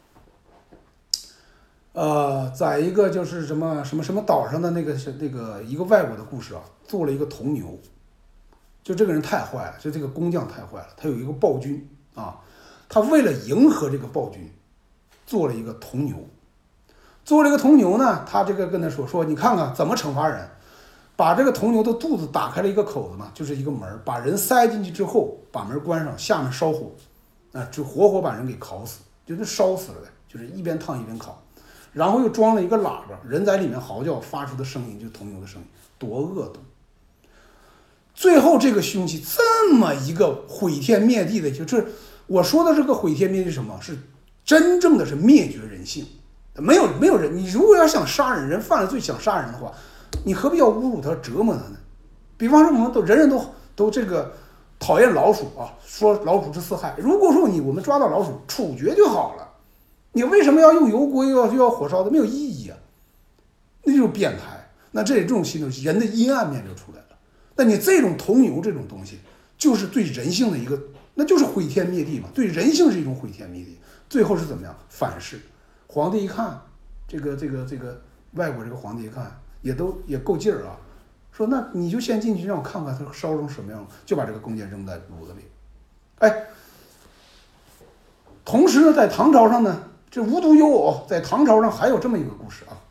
A: 呃，在一个就是什么什么什么岛上的那个是那个一个外国的故事啊，做了一个铜牛，就这个人太坏了，就这个工匠太坏了，他有一个暴君啊，他为了迎合这个暴君，做了一个铜牛，做了一个铜牛呢，他这个跟他说说，你看看怎么惩罚人，把这个铜牛的肚子打开了一个口子嘛，就是一个门，把人塞进去之后，把门关上，下面烧火，啊，就活活把人给烤死，就是烧死了呗，就是一边烫一边烤。然后又装了一个喇叭，人在里面嚎叫，发出的声音就是铜牛的声音，多恶毒！最后这个凶器这么一个毁天灭地的，就是我说的这个毁天灭地是什么？是真正的是灭绝人性。没有没有人，你如果要想杀人，人犯了罪想杀人的话，你何必要侮辱他、折磨他呢？比方说，我们都人人都都这个讨厌老鼠啊，说老鼠是四害。如果说你我们抓到老鼠，处决就好了。你为什么要用油锅又要又要火烧的？没有意义啊，那就是变态。那这这种行为，人的阴暗面就出来了。那你这种铜牛这种东西，就是对人性的一个，那就是毁天灭地嘛。对人性是一种毁天灭地，最后是怎么样？反噬。皇帝一看，这个这个这个外国这个皇帝一看，也都也够劲儿啊，说那你就先进去让我看看它烧成什么样，就把这个弓箭扔在炉子里。哎，同时呢，在唐朝上呢。这无独有偶，在唐朝上还有这么一个故事啊。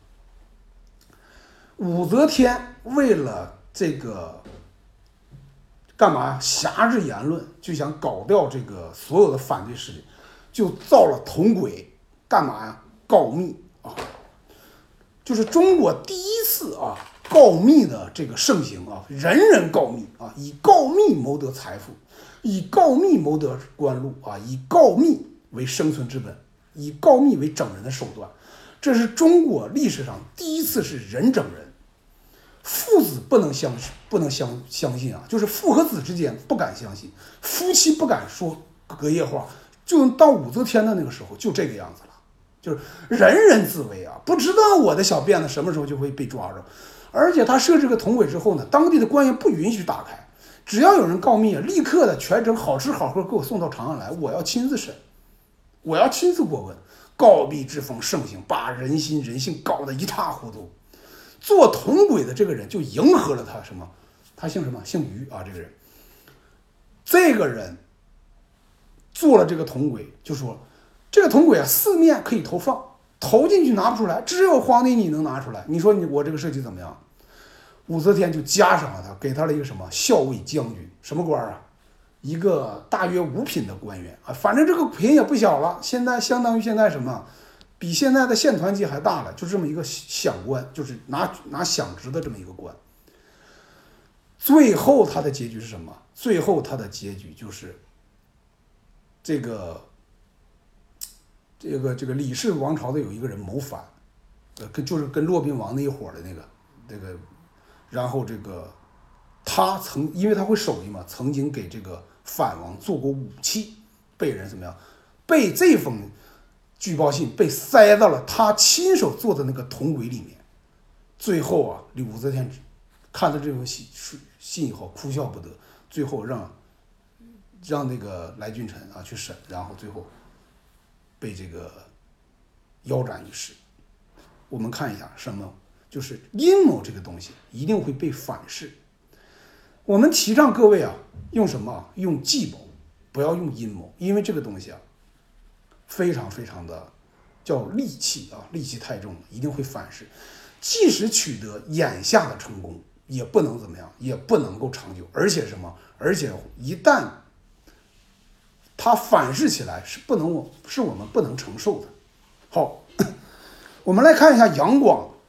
A: 武则天为了这个干嘛呀？辖制言论，就想搞掉这个所有的反对势力，就造了铜轨，干嘛呀？告密啊！就是中国第一次啊告密的这个盛行啊，人人告密啊，以告密谋得财富，以告密谋得官禄啊，以告密为生存之本。以告密为整人的手段，这是中国历史上第一次是人整人。父子不能相不能相相信啊，就是父和子之间不敢相信，夫妻不敢说隔夜话。就到武则天的那个时候，就这个样子了，就是人人自危啊，不知道我的小辫子什么时候就会被抓着。而且他设置个铜轨之后呢，当地的官员不允许打开，只要有人告密，立刻的全程好吃好喝给我送到长安来，我要亲自审。我要亲自过问，告密之风盛行，把人心人性搞得一塌糊涂。做铜轨的这个人就迎合了他什么？他姓什么？姓于啊，这个人。这个人做了这个铜轨，就说这个铜轨啊，四面可以投放，投进去拿不出来，只有皇帝你能拿出来。你说你我这个设计怎么样？武则天就加上了他，给他了一个什么校尉将军，什么官啊？一个大约五品的官员啊，反正这个品也不小了。现在相当于现在什么，比现在的县团级还大了，就这么一个饷官，就是拿拿饷职的这么一个官。最后他的结局是什么？最后他的结局就是这个这个这个李氏王朝的有一个人谋反，呃，跟就是跟骆宾王那一伙的那个这个，然后这个他曾因为他会手艺嘛，曾经给这个反王做过武器，被人怎么样？被这封举报信被塞到了他亲手做的那个铜轨里面。最后啊，武则天看到这封信信以后哭笑不得，最后让让那个来俊臣啊去审，然后最后被这个腰斩于市。我们看一下什么，就是阴谋这个东西一定会被反噬。我们提倡各位啊，用什么？用计谋，不要用阴谋，因为这个东西啊，非常非常的叫戾气啊，戾气太重，一定会反噬。即使取得眼下的成功，也不能怎么样，也不能够长久。而且什么？而且一旦它反噬起来，是不能，是我们不能承受的。好，我们来看一下杨广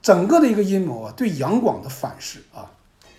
A: 整个的一个阴谋啊，对杨广的反噬啊。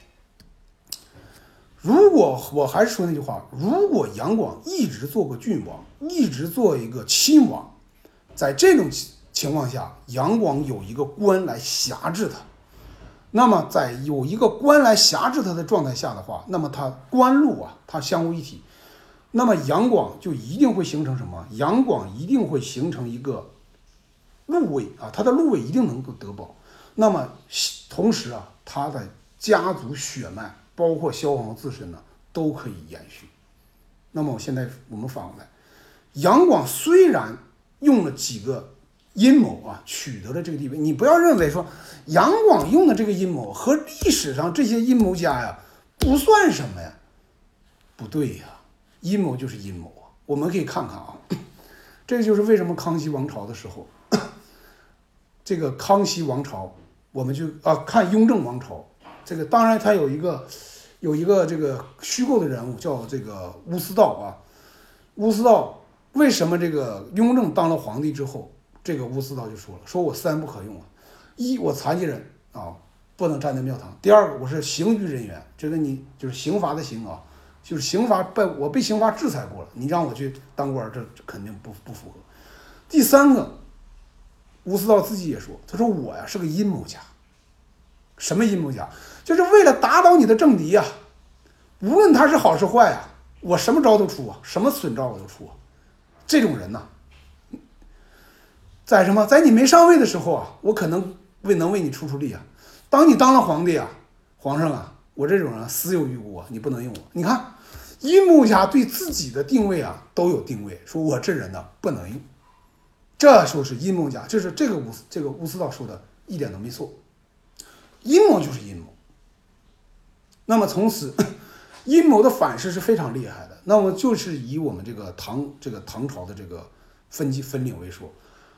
A: 如果我还是说那句话，如果杨广一直做个郡王，一直做一个亲王，在这种情况下，杨广有一个官来辖制他，那么在有一个官来辖制他的状态下的话，那么他官禄啊，它相互一体，那么杨广就一定会形成什么？杨广一定会形成一个禄位啊，他的禄位一定能够得保。那么同时啊，他的家族血脉，包括萧皇自身呢，都可以延续。那么我现在我们反过来，杨广虽然用了几个阴谋啊，取得了这个地位，你不要认为说杨广用的这个阴谋和历史上这些阴谋家呀不算什么呀，不对呀，阴谋就是阴谋啊。我们可以看看啊，这就是为什么康熙王朝的时候，这个康熙王朝，我们就啊看雍正王朝，这个当然他有一个有一个这个虚构的人物叫这个乌思道啊，乌思道为什么这个雍正当了皇帝之后，这个乌思道就说了，说我三不可用啊，一我残疾人啊不能站在庙堂，第二个我是刑狱人员，这个你就是刑罚的刑啊，就是刑罚被我被刑罚制裁过了，你让我去当官，这这肯定不不符合。第三个，乌思道自己也说，他说我呀是个阴谋家。什么阴谋家？就是为了打倒你的政敌呀、啊，无论他是好是坏啊，我什么招都出啊，什么损招我都出啊。这种人呐、啊，在什么？在你没上位的时候啊，我可能为能为你出出力啊。当你当了皇帝啊，皇上啊，我这种人死有余辜啊，你不能用我。你看，阴谋家对自己的定位啊都有定位，说我这人呢不能用。这时候是阴谋家，就是这个乌这个乌思道说的一点都没错。阴谋就是阴谋，那么从此阴谋的反噬是非常厉害的。那么就是以我们这个唐这个唐朝的这个分级分领为说，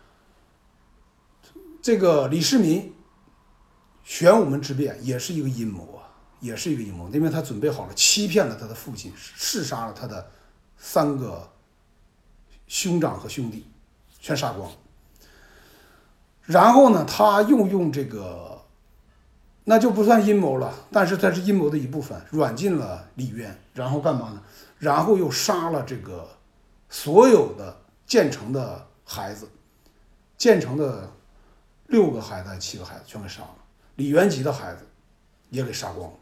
A: 这个李世民玄武门之变也是一个阴谋啊，也是一个阴谋，因为他准备好了欺骗了他的父亲，弑杀了他的三个兄长和兄弟，全杀光。然后呢，他又用这个。那就不算阴谋了，但是它是阴谋的一部分，软禁了李渊，然后干嘛呢？然后又杀了这个所有的建成的孩子，建成的六个孩子还是七个孩子全给杀了，李元吉的孩子也给杀光了。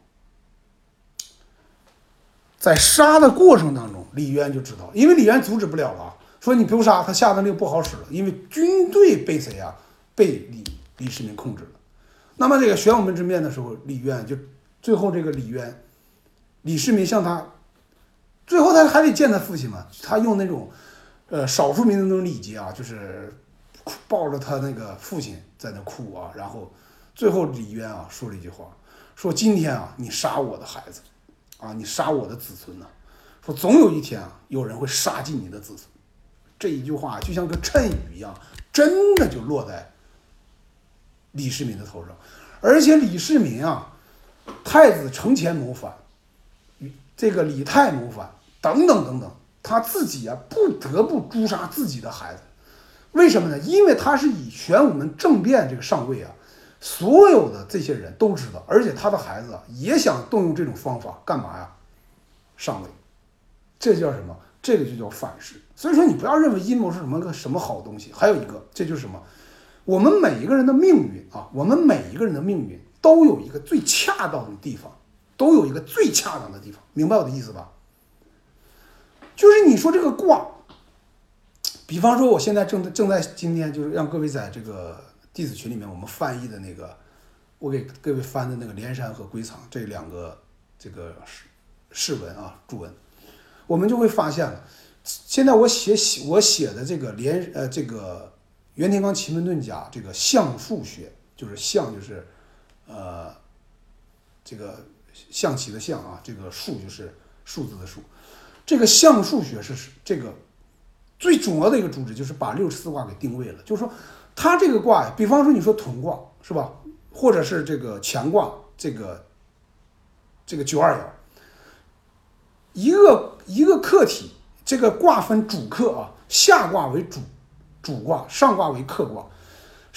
A: 在杀的过程当中，李渊就知道，因为李渊阻止不了了，说你不杀他下的令不好使了，因为军队被谁啊？被李李世民控制了。那么这个玄武门之变的时候，李渊就最后这个李渊，李世民向他，最后他还得见他父亲嘛，他用那种，呃少数民族那种礼节啊，就是抱着他那个父亲在那哭啊，然后最后李渊啊说了一句话，说今天啊你杀我的孩子，啊你杀我的子孙呢、啊，说总有一天啊有人会杀尽你的子孙，这一句话就像个谶语一样，真的就落在李世民的头上。而且李世民啊，太子承乾谋反，这个李泰谋反等等等等，他自己啊不得不诛杀自己的孩子。为什么呢？因为他是以玄武门政变这个上位啊，所有的这些人都知道，而且他的孩子啊也想动用这种方法干嘛呀？上位。这叫什么？这个就叫反噬。所以说你不要认为阴谋是什么个什么好东西。还有一个，这就是什么？我们每一个人的命运啊，我们每一个人的命运都有一个最恰当的地方，都有一个最恰当的地方，明白我的意思吧？就是你说这个卦，比方说我现在正正在今天就是让各位在这个弟子群里面我们翻译的那个，我给各位翻的那个连山和归藏这两个这个释文啊注文，我们就会发现了，现在我写我写的这个连呃这个。袁天罡奇门遁甲这个象数学，就是象就是呃这个象棋的象啊，这个数就是数字的数。这个象数学是这个最主要的一个主旨，就是把六十四卦给定位了。就是说，它这个卦呀，比方说你说屯卦是吧，或者是这个乾卦，这个这个九二爻，一个一个客体，这个卦分主客啊，下卦为主。主卦，上卦为客卦，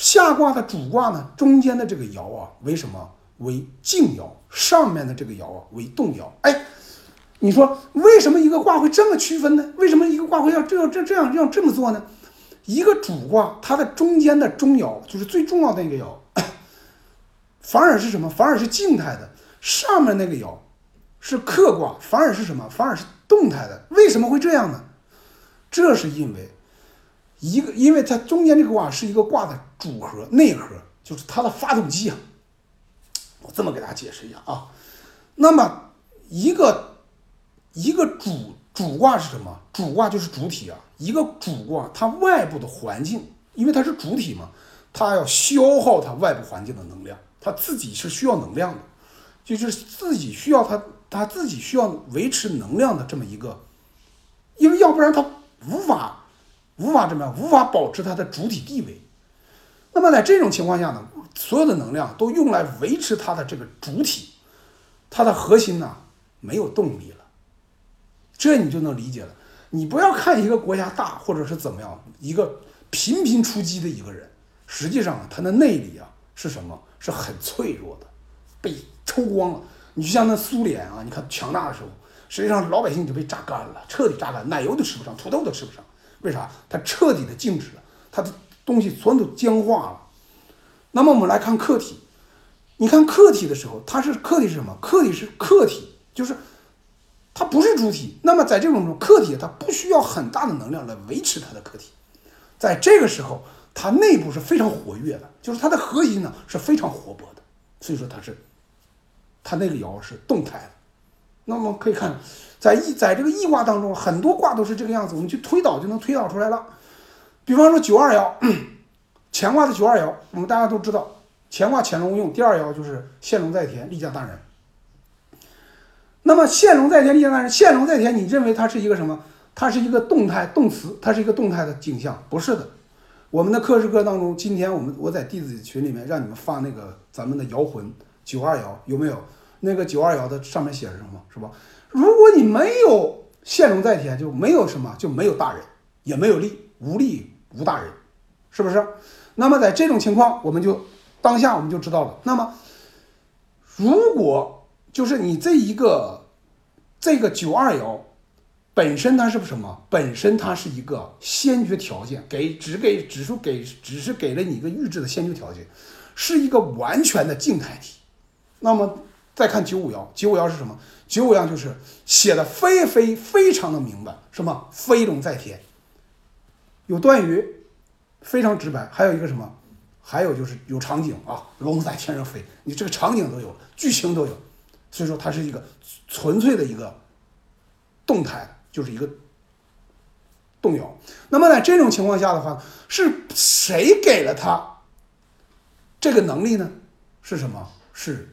A: 下卦的主卦呢，中间的这个爻啊为什么为静爻，上面的这个爻啊为动爻。哎，你说为什么一个卦会这么区分呢？为什么一个卦会要这样这这样要这么做呢？一个主卦，它的中间的中爻就是最重要的一个爻，反而是什么？反而是静态的。上面那个爻是克卦，反而是什么？反而是动态的。为什么会这样呢？这是因为一个，因为它中间这个卦是一个卦的主核、内核，就是它的发动机啊。我这么给大家解释一下啊。那么一个一个主主卦是什么？主卦就是主体啊。一个主卦，它外部的环境，因为它是主体嘛，它要消耗它外部环境的能量，它自己是需要能量的，就是自己需要它，它自己需要维持能量的这么一个，因为要不然它无法无法怎么样，无法保持它的主体地位。那么在这种情况下呢，所有的能量都用来维持它的这个主体，它的核心呢没有动力了，这你就能理解了。你不要看一个国家大或者是怎么样，一个频频出击的一个人，实际上他的内里啊是什么？是很脆弱的，被抽光了。你就像那苏联啊，你看强大的时候，实际上老百姓就被榨干了，彻底榨干，奶油都吃不上，土豆都吃不上。为啥？它彻底的静止了，它的东西全都僵化了。那么我们来看客体，你看客体的时候，它是客体是什么？客体是客体，就是它不是主体。那么在这种客体，它不需要很大的能量来维持它的客体。在这个时候，它内部是非常活跃的，就是它的核心呢是非常活泼的，所以说它是它那个爻是动态的。那么可以看，在易在这个易卦当中，很多卦都是这个样子，我们去推导就能推导出来了。比方说九二爻，乾卦的九二爻，我们大家都知道，乾卦潜龙勿用，第二爻就是现龙在田，利家大人。那么现龙在田，利家大人，现龙在田，你认为它是一个什么？它是一个动态动词，它是一个动态的景象，不是的。我们的课时课当中，今天我们我在弟子群里面让你们发那个咱们的爻魂九二爻，有没有？那个九二爻的上面写着什么？是吧？如果你没有现龙在田，就没有什么，就没有大人，也没有利，无利无大人，是不是？那么在这种情况，我们就当下我们就知道了。那么如果就是你这一个这个九二爻本身它是什么？本身它是一个先决条件，给只给只是给只是给了你一个预制的先决条件，是一个完全的静态体。那么再看九五爻，九五爻是什么？九五爻就是写的非非非常的明白，什么？飞龙在天，有断语，非常直白。还有一个什么？还有就是有场景啊，龙在天上飞，你这个场景都有，剧情都有，所以说它是一个纯粹的一个动态，就是一个动摇。那么在这种情况下的话，是谁给了他这个能力呢？是什么？是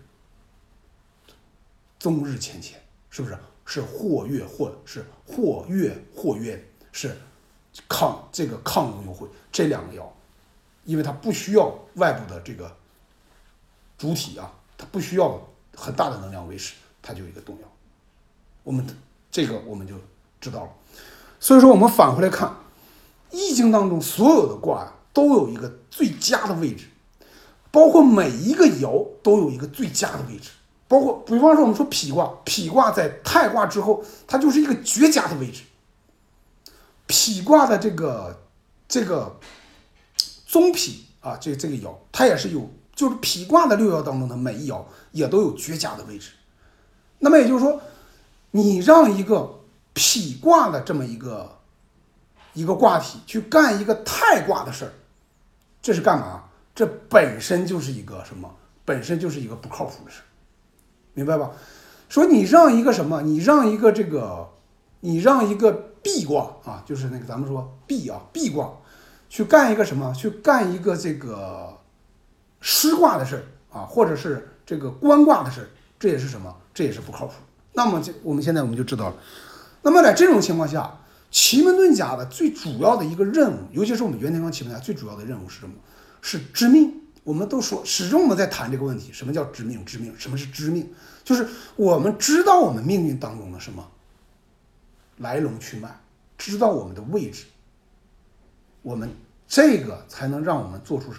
A: 终日乾乾，是不是？是或跃或是或跃或渊，是抗这个抗龙游会这两个爻，因为它不需要外部的这个主体啊，它不需要很大的能量维持，它就有一个动摇。我们这个我们就知道了。所以说我们返回来看，易经当中所有的卦啊都有一个最佳的位置，包括每一个爻都有一个最佳的位置。包括比方说我们说否卦，否卦在太卦之后，它就是一个绝佳的位置。否卦的这个这个中否啊，这这个爻它也是有，就是否卦的六爻当中的每一爻也都有绝佳的位置。那么也就是说，你让一个否卦的这么一个一个卦体去干一个太卦的事儿，这是干嘛？这本身就是一个什么？本身就是一个不靠谱的事，明白吧？说你让一个什么？你让一个这个，你让一个壁卦啊，就是那个咱们说壁啊壁卦，去干一个什么？去干一个这个师卦的事啊，或者是这个官卦的事，这也是什么？这也是不靠谱。那么这我们现在我们就知道了。那么在这种情况下，奇门遁甲的最主要的一个任务，尤其是我们袁天罡奇门遁甲最主要的任务是什么？是知命。我们都说，始终我们在谈这个问题，什么叫知命？知命，什么是知命？就是我们知道我们命运当中的什么来龙去脉，知道我们的位置，我们这个才能让我们做出什么？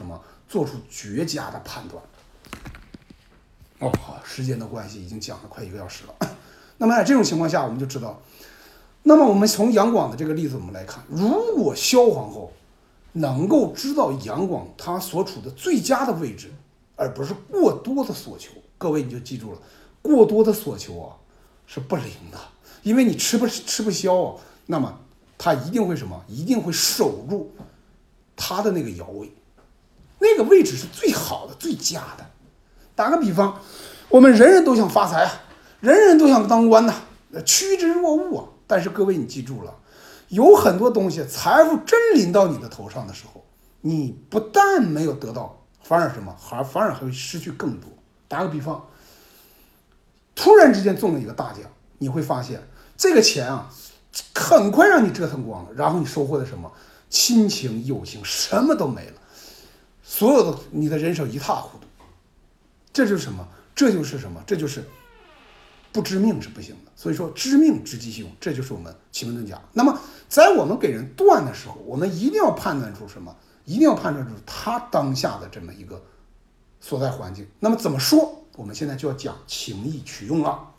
A: 做出绝佳的判断。哦，好，时间的关系已经讲了快一个小时了。那么在这种情况下，我们就知道，那么我们从杨广的这个例子我们来看，如果萧皇后能够知道杨广他所处的最佳的位置，而不是过多的所求，各位你就记住了，过多的所求啊是不灵的，因为你吃不吃不消啊，那么他一定会什么？一定会守住他的那个爻位，那个位置是最好的、最佳的。打个比方，我们人人都想发财啊，人人都想当官呐、啊，趋之若鹜啊。但是各位你记住了，有很多东西，财富真临到你的头上的时候，你不但没有得到，反而什么？还反而还会失去更多。打个比方，突然之间中了一个大奖，你会发现这个钱啊，很快让你折腾光了，然后你收获的什么？亲情、友情，什么都没了，所有的你的人生一塌糊涂。这就是什么？这就是什么？这就是不知命是不行的。所以说，知命知吉凶，这就是我们奇门遁甲。那么，在我们给人断的时候，我们一定要判断出什么？一定要判断出他当下的这么一个所在环境。那么怎么说？我们现在就要讲情义取用了。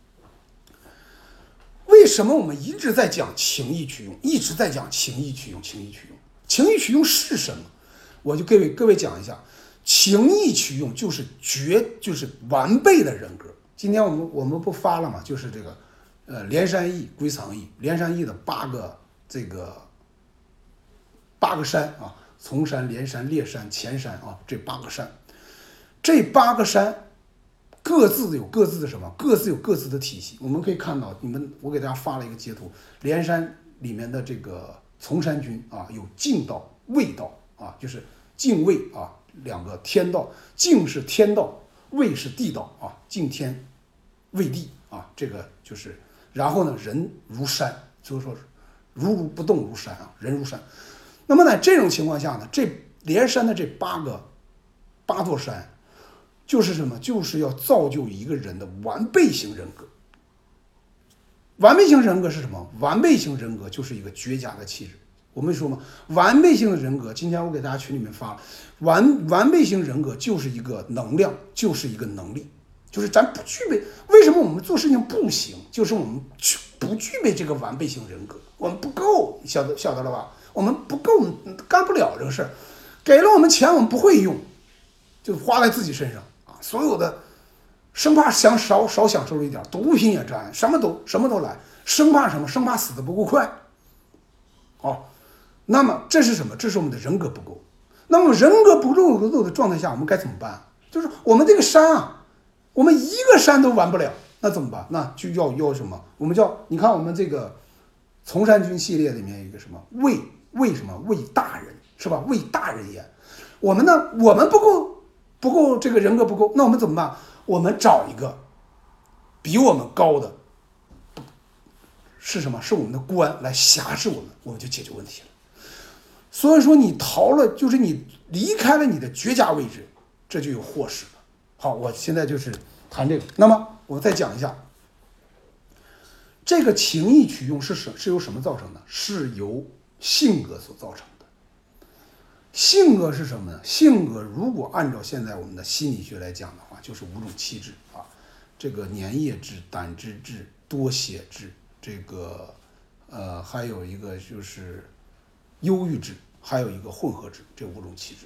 A: 为什么我们一直在讲情义取用，一直在讲情义取用，情义取用？情义取用是什么？我就给各位讲一下。情义取用就是绝，就是完备的人格。今天我们我们不发了嘛，就是这个，呃，连山易、归藏易，连山易的八个这个八个山啊，从山、连山、列山、前山啊，这八个山，这八个山各自有各自的什么？各自有各自的体系。我们可以看到，你们我给大家发了一个截图，连山里面的这个从山军啊，有敬道、卫道啊，就是敬畏啊。两个天道，敬是天道，畏是地道啊，敬天，畏地啊，这个就是。然后呢，人如山，就是说如如不动如山啊，人如山。那么在这种情况下呢，这连山的这八个八座山，就是什么？就是要造就一个人的完备型人格。完备型人格是什么？完备型人格就是一个绝佳的气质。我们说嘛，完备性的人格，今天我给大家群里面发了，完完备型人格就是一个能量，就是一个能力，就是咱不具备。为什么我们做事情不行？就是我们不具备这个完备型人格，我们不够，晓得晓得了吧？我们不够，干不了这个事儿。给了我们钱，我们不会用，就花在自己身上啊，所有的生怕想少少享受一点，毒品也沾，什么都什么都来，生怕什么？生怕死得不够快，哦。那么这是什么？这是我们的人格不够。那么人格不够的状态下，我们该怎么办？就是我们这个山啊，我们一个山都完不了，那怎么办？那就要要什么？我们叫你看我们这个从山军系列里面有一个什么为为什么为大人是吧？为大人言。我们呢，我们不够不够这个人格不够，那我们怎么办？我们找一个比我们高的是什么？是我们的官来辖制我们，我们就解决问题了。所以说你逃了，就是你离开了你的绝佳位置，这就有祸事了。好，我现在就是谈这个。那么我再讲一下，这个情义取用是什是由什么造成的？是由性格所造成的。性格是什么呢？性格如果按照现在我们的心理学来讲的话，就是五种气质啊，这个粘液质、胆汁质、多血质，这个呃还有一个就是忧郁质，还有一个混合质，这五种气质。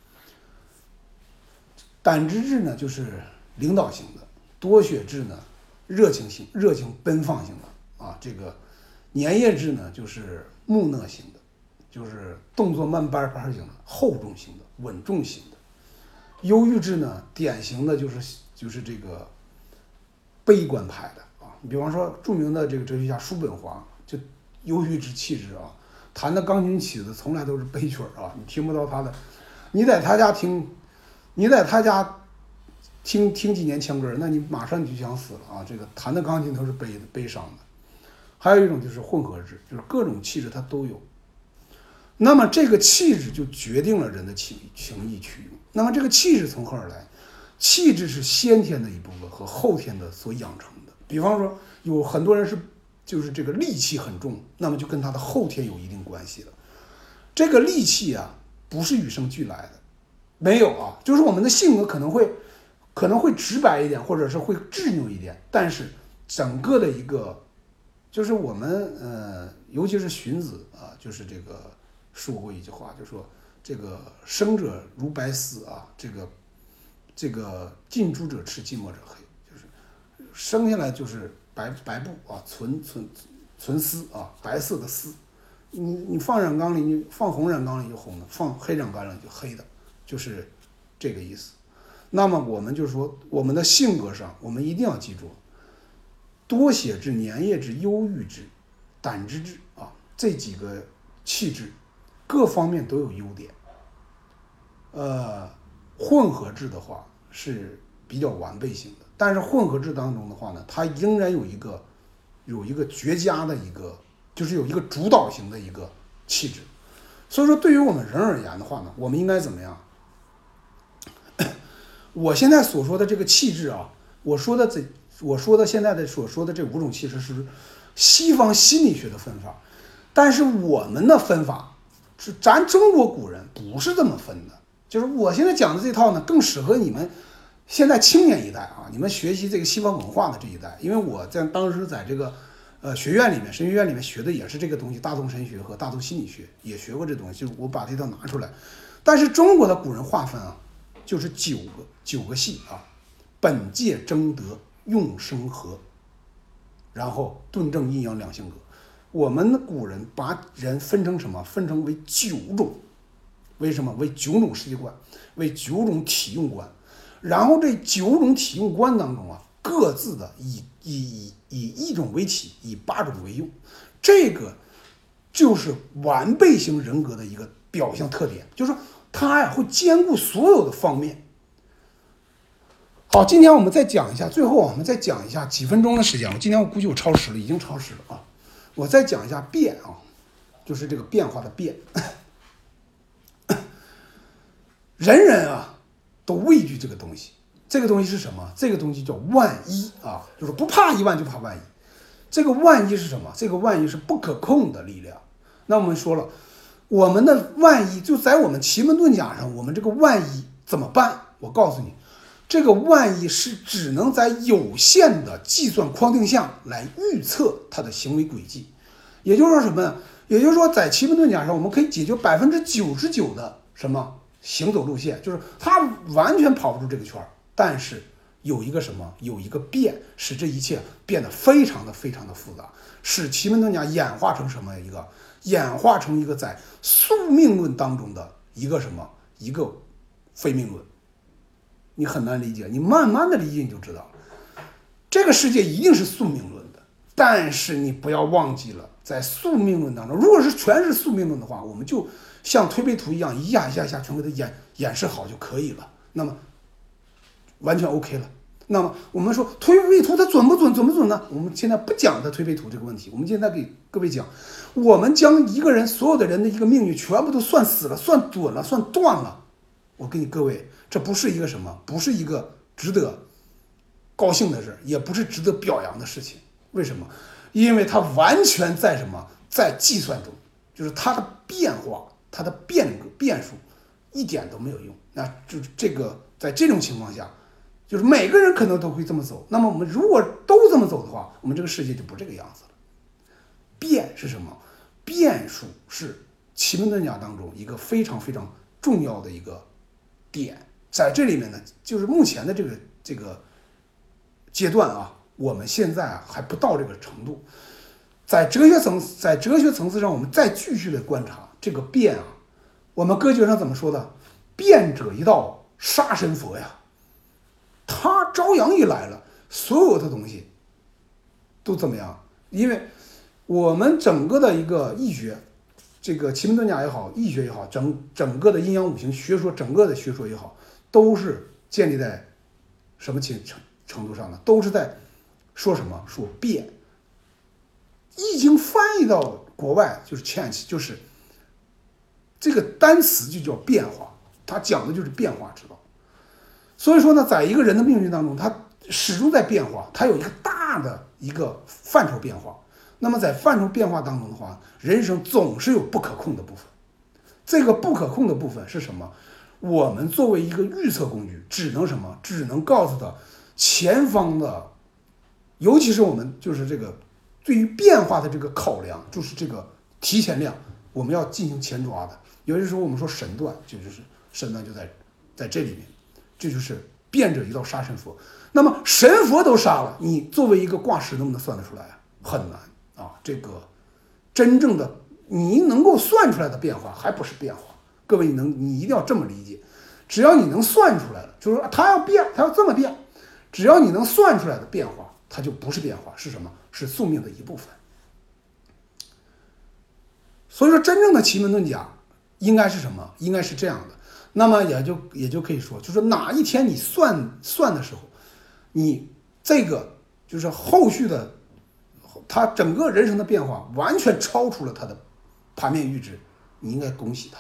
A: 胆汁质呢就是领导型的，多血质呢热情型、热情奔放型的啊，这个粘液质呢就是木讷型的，就是动作慢半拍型的、厚重型的、稳重型的。忧郁质呢典型的就是就是这个悲观派的啊，你比方说著名的这个哲学家叔本华就忧郁质气质啊。弹的钢琴曲子从来都是悲曲啊，你听不到他的，你在他家听，你在他家听听几年枪歌，那你马上你就想死了啊！这个弹的钢琴都是悲悲伤的。还有一种就是混合质，就是各种气质它都有。那么这个气质就决定了人的情情义取用。那么这个气质从何而来？气质是先天的一部分和后天的所养成的。比方说，有很多人是。就是这个戾气很重，那么就跟他的后天有一定关系了。这个戾气啊，不是与生俱来的， 没有啊，就是我们的性格可能会可能会直白一点，或者是会执拗一点，但是整个的一个就是我们呃，尤其是荀子啊，就是这个说过一句话，就说这个生者如白丝啊，这个这个近朱者赤，近墨者黑，就是生下来就是白白布啊，纯纯纯丝啊，白色的丝。你你放染缸里，你放红染缸里就红的，放黑染缸里就黑的，就是这个意思。那么我们就是说，我们的性格上，我们一定要记住，多血之、粘液之、忧郁之、胆汁之啊，这几个气质，各方面都有优点。呃，混合制的话是比较完备性的，但是混合制当中的话呢，它仍然有一个有一个绝佳的一个，就是有一个主导型的一个气质。所以说，对于我们人而言的话呢，我们应该怎么样？我现在所说的这个气质啊，我说的这我说的现在的所说的这五种气质是西方心理学的分法，但是我们的分法是咱中国古人不是这么分的。就是我现在讲的这套呢，更适合你们现在青年一代啊，你们学习这个西方文化的这一代，因为我在当时在这个呃学院里面，神学院里面学的也是这个东西，大众神学和大众心理学也学过这东西，就是我把这套拿出来。但是中国的古人划分啊，就是九个九个系啊，本界争德，用生和，然后顿正阴阳两性格。我们的古人把人分成什么？分成为九种。为什么？为九种世界观，为九种体用观。然后这九种体用观当中啊，各自的以以以以一种为体，以八种为用，这个就是完备型人格的一个表象特点，就是说它呀会兼顾所有的方面。好，今天我们再讲一下，最后我们再讲一下几分钟的时间，我今天我估计我超时了，已经超时了啊！我再讲一下变啊，就是这个变化的变。人人啊都畏惧这个东西，这个东西是什么？这个东西叫万一啊，就是不怕一万就怕万一。这个万一是什么？这个万一是不可控的力量。那我们说了，我们的万一就在我们奇门遁甲上，我们这个万一怎么办？我告诉你，这个万一是只能在有限的计算框定下来预测它的行为轨迹。也就是说什么呢？也就是说，在奇门遁甲上，我们可以解决百分之九十九的什么？行走路线，就是他完全跑不出这个圈，但是有一个什么，有一个变，使这一切变得非常的非常的复杂，使奇门遁甲演化成什么一个，演化成一个在宿命论当中的一个什么，一个非命论。你很难理解，你慢慢的理解你就知道了，这个世界一定是宿命论的，但是你不要忘记了，在宿命论当中，如果是全是宿命论的话，我们就像推背图一样，一下一下一下全给它演演示好就可以了，那么完全 OK 了。那么我们说推背图它准不准？准不准呢？我们现在不讲它推背图这个问题，我们现在给各位讲，我们将一个人所有的人的一个命运全部都算死了，算准了，算断了。我给你各位，这不是一个什么，不是一个值得高兴的事，也不是值得表扬的事情。为什么？因为它完全在什么，在计算中，就是它的变化。它的变革变数一点都没有用，那就这个在这种情况下，就是每个人可能都会这么走。那么我们如果都这么走的话，我们这个世界就不这个样子了。变是什么？变数是奇门遁甲当中一个非常非常重要的一个点，在这里面呢，就是目前的这个这个阶段啊，我们现在啊还不到这个程度。在哲学层在哲学层次上，我们再继续的观察这个变啊，我们科学上怎么说的？变者一道，杀身佛呀。他朝阳一来了，所有的东西都怎么样？因为我们整个的一个易学，这个奇门遁甲也好，易学也好，整整个的阴阳五行学说，整个的学说也好，都是建立在什么程程度上呢？都是在说什么？说变。易经翻译到国外就是 change， 就是这个单词就叫变化，它讲的就是变化之道。所以说呢，在一个人的命运当中，他始终在变化，他有一个大的一个范畴变化。那么在范畴变化当中的话，人生总是有不可控的部分。这个不可控的部分是什么？ 我们作为一个预测工具，只能什么？只能告诉他前方的，尤其是我们就是这个对于变化的这个考量，就是这个提前量，我们要进行前抓的。有些时候我们说神断，就就是神断就在在这里面，这就是变者一道杀神佛。那么神佛都杀了，你作为一个卦师能不能算得出来啊？很难啊！这个真正的你能够算出来的变化，还不是变化。各位，你能你一定要这么理解，只要你能算出来了，就是说它要变，它要这么变，只要你能算出来的变化，它就不是变化，是什么？是宿命的一部分。所以说，真正的奇门遁甲应该是什么？应该是这样的。那么也就也就可以说，就是哪一天你算算的时候，你这个就是后续的，他整个人生的变化完全超出了他的盘面预知，你应该恭喜他。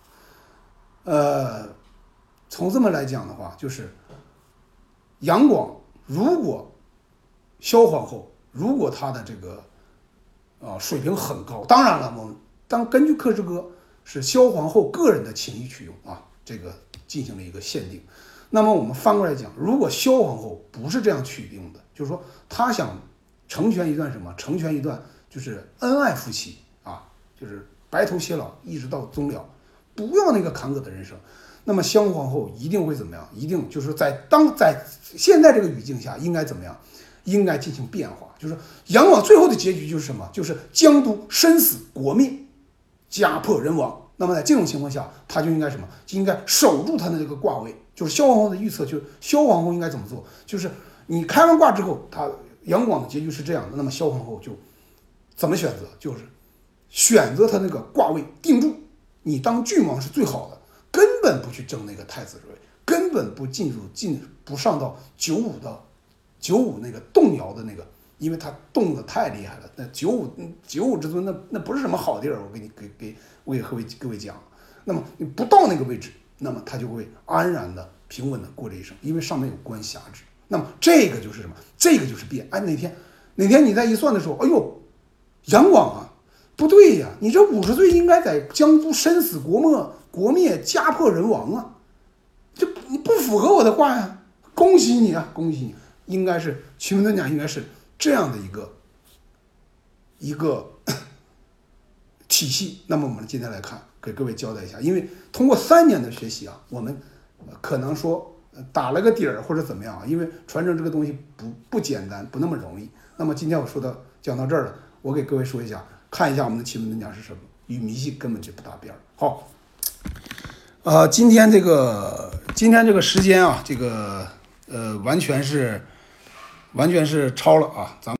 A: 呃，从这么来讲的话，就是杨广如果萧皇后，如果她的这个啊、呃、水平很高，当然了，我们当根据《克之歌》是萧皇后个人的情意取用啊，这个进行了一个限定。那么我们翻过来讲，如果萧皇后不是这样取定的，就是说她想成全一段什么？成全一段就是恩爱夫妻啊，就是白头偕老，一直到终了。不要那个坎坷的人生，那么萧皇后一定会怎么样？一定就是在当在现在这个语境下，应该怎么样？应该进行变化。就是杨广最后的结局就是什么？就是江都身死国灭，家破人亡。那么在这种情况下，他就应该什么？就应该守住他的这个卦位。就是萧皇后的预测，就是萧皇后应该怎么做？就是你开完卦之后，他杨广的结局是这样的，那么萧皇后就怎么选择？就是选择他那个卦位定住。你当郡王是最好的，根本不去争那个太子位，根本不进入进不上到九五的九五那个动摇的那个，因为他动的太厉害了。那九五九五之尊，那那不是什么好地儿，我给你给给我给各位各位讲。那么你不到那个位置，那么他就会安然的平稳的过这一生，因为上面有官辖制。那么这个就是什么？这个就是变。哎，哪天哪天你在一算的时候，哎呦，杨广啊！不对呀，你这五十岁应该在江都身死国没国灭家破人亡啊，这你不符合我的卦呀！恭喜你啊，恭喜你！应该是奇门遁甲应该是这样的一个一个体系。那么我们今天来看，给各位交代一下，因为通过三年的学习啊，我们可能说打了个底儿或者怎么样啊，因为传承这个东西不不简单，不那么容易。那么今天我说到讲到这儿了，我给各位说一下。看一下我们的奇门遁甲是什么，与迷信根本就不搭边儿。好，呃，今天这个今天这个时间啊，这个呃，完全是完全是超了啊，咱们。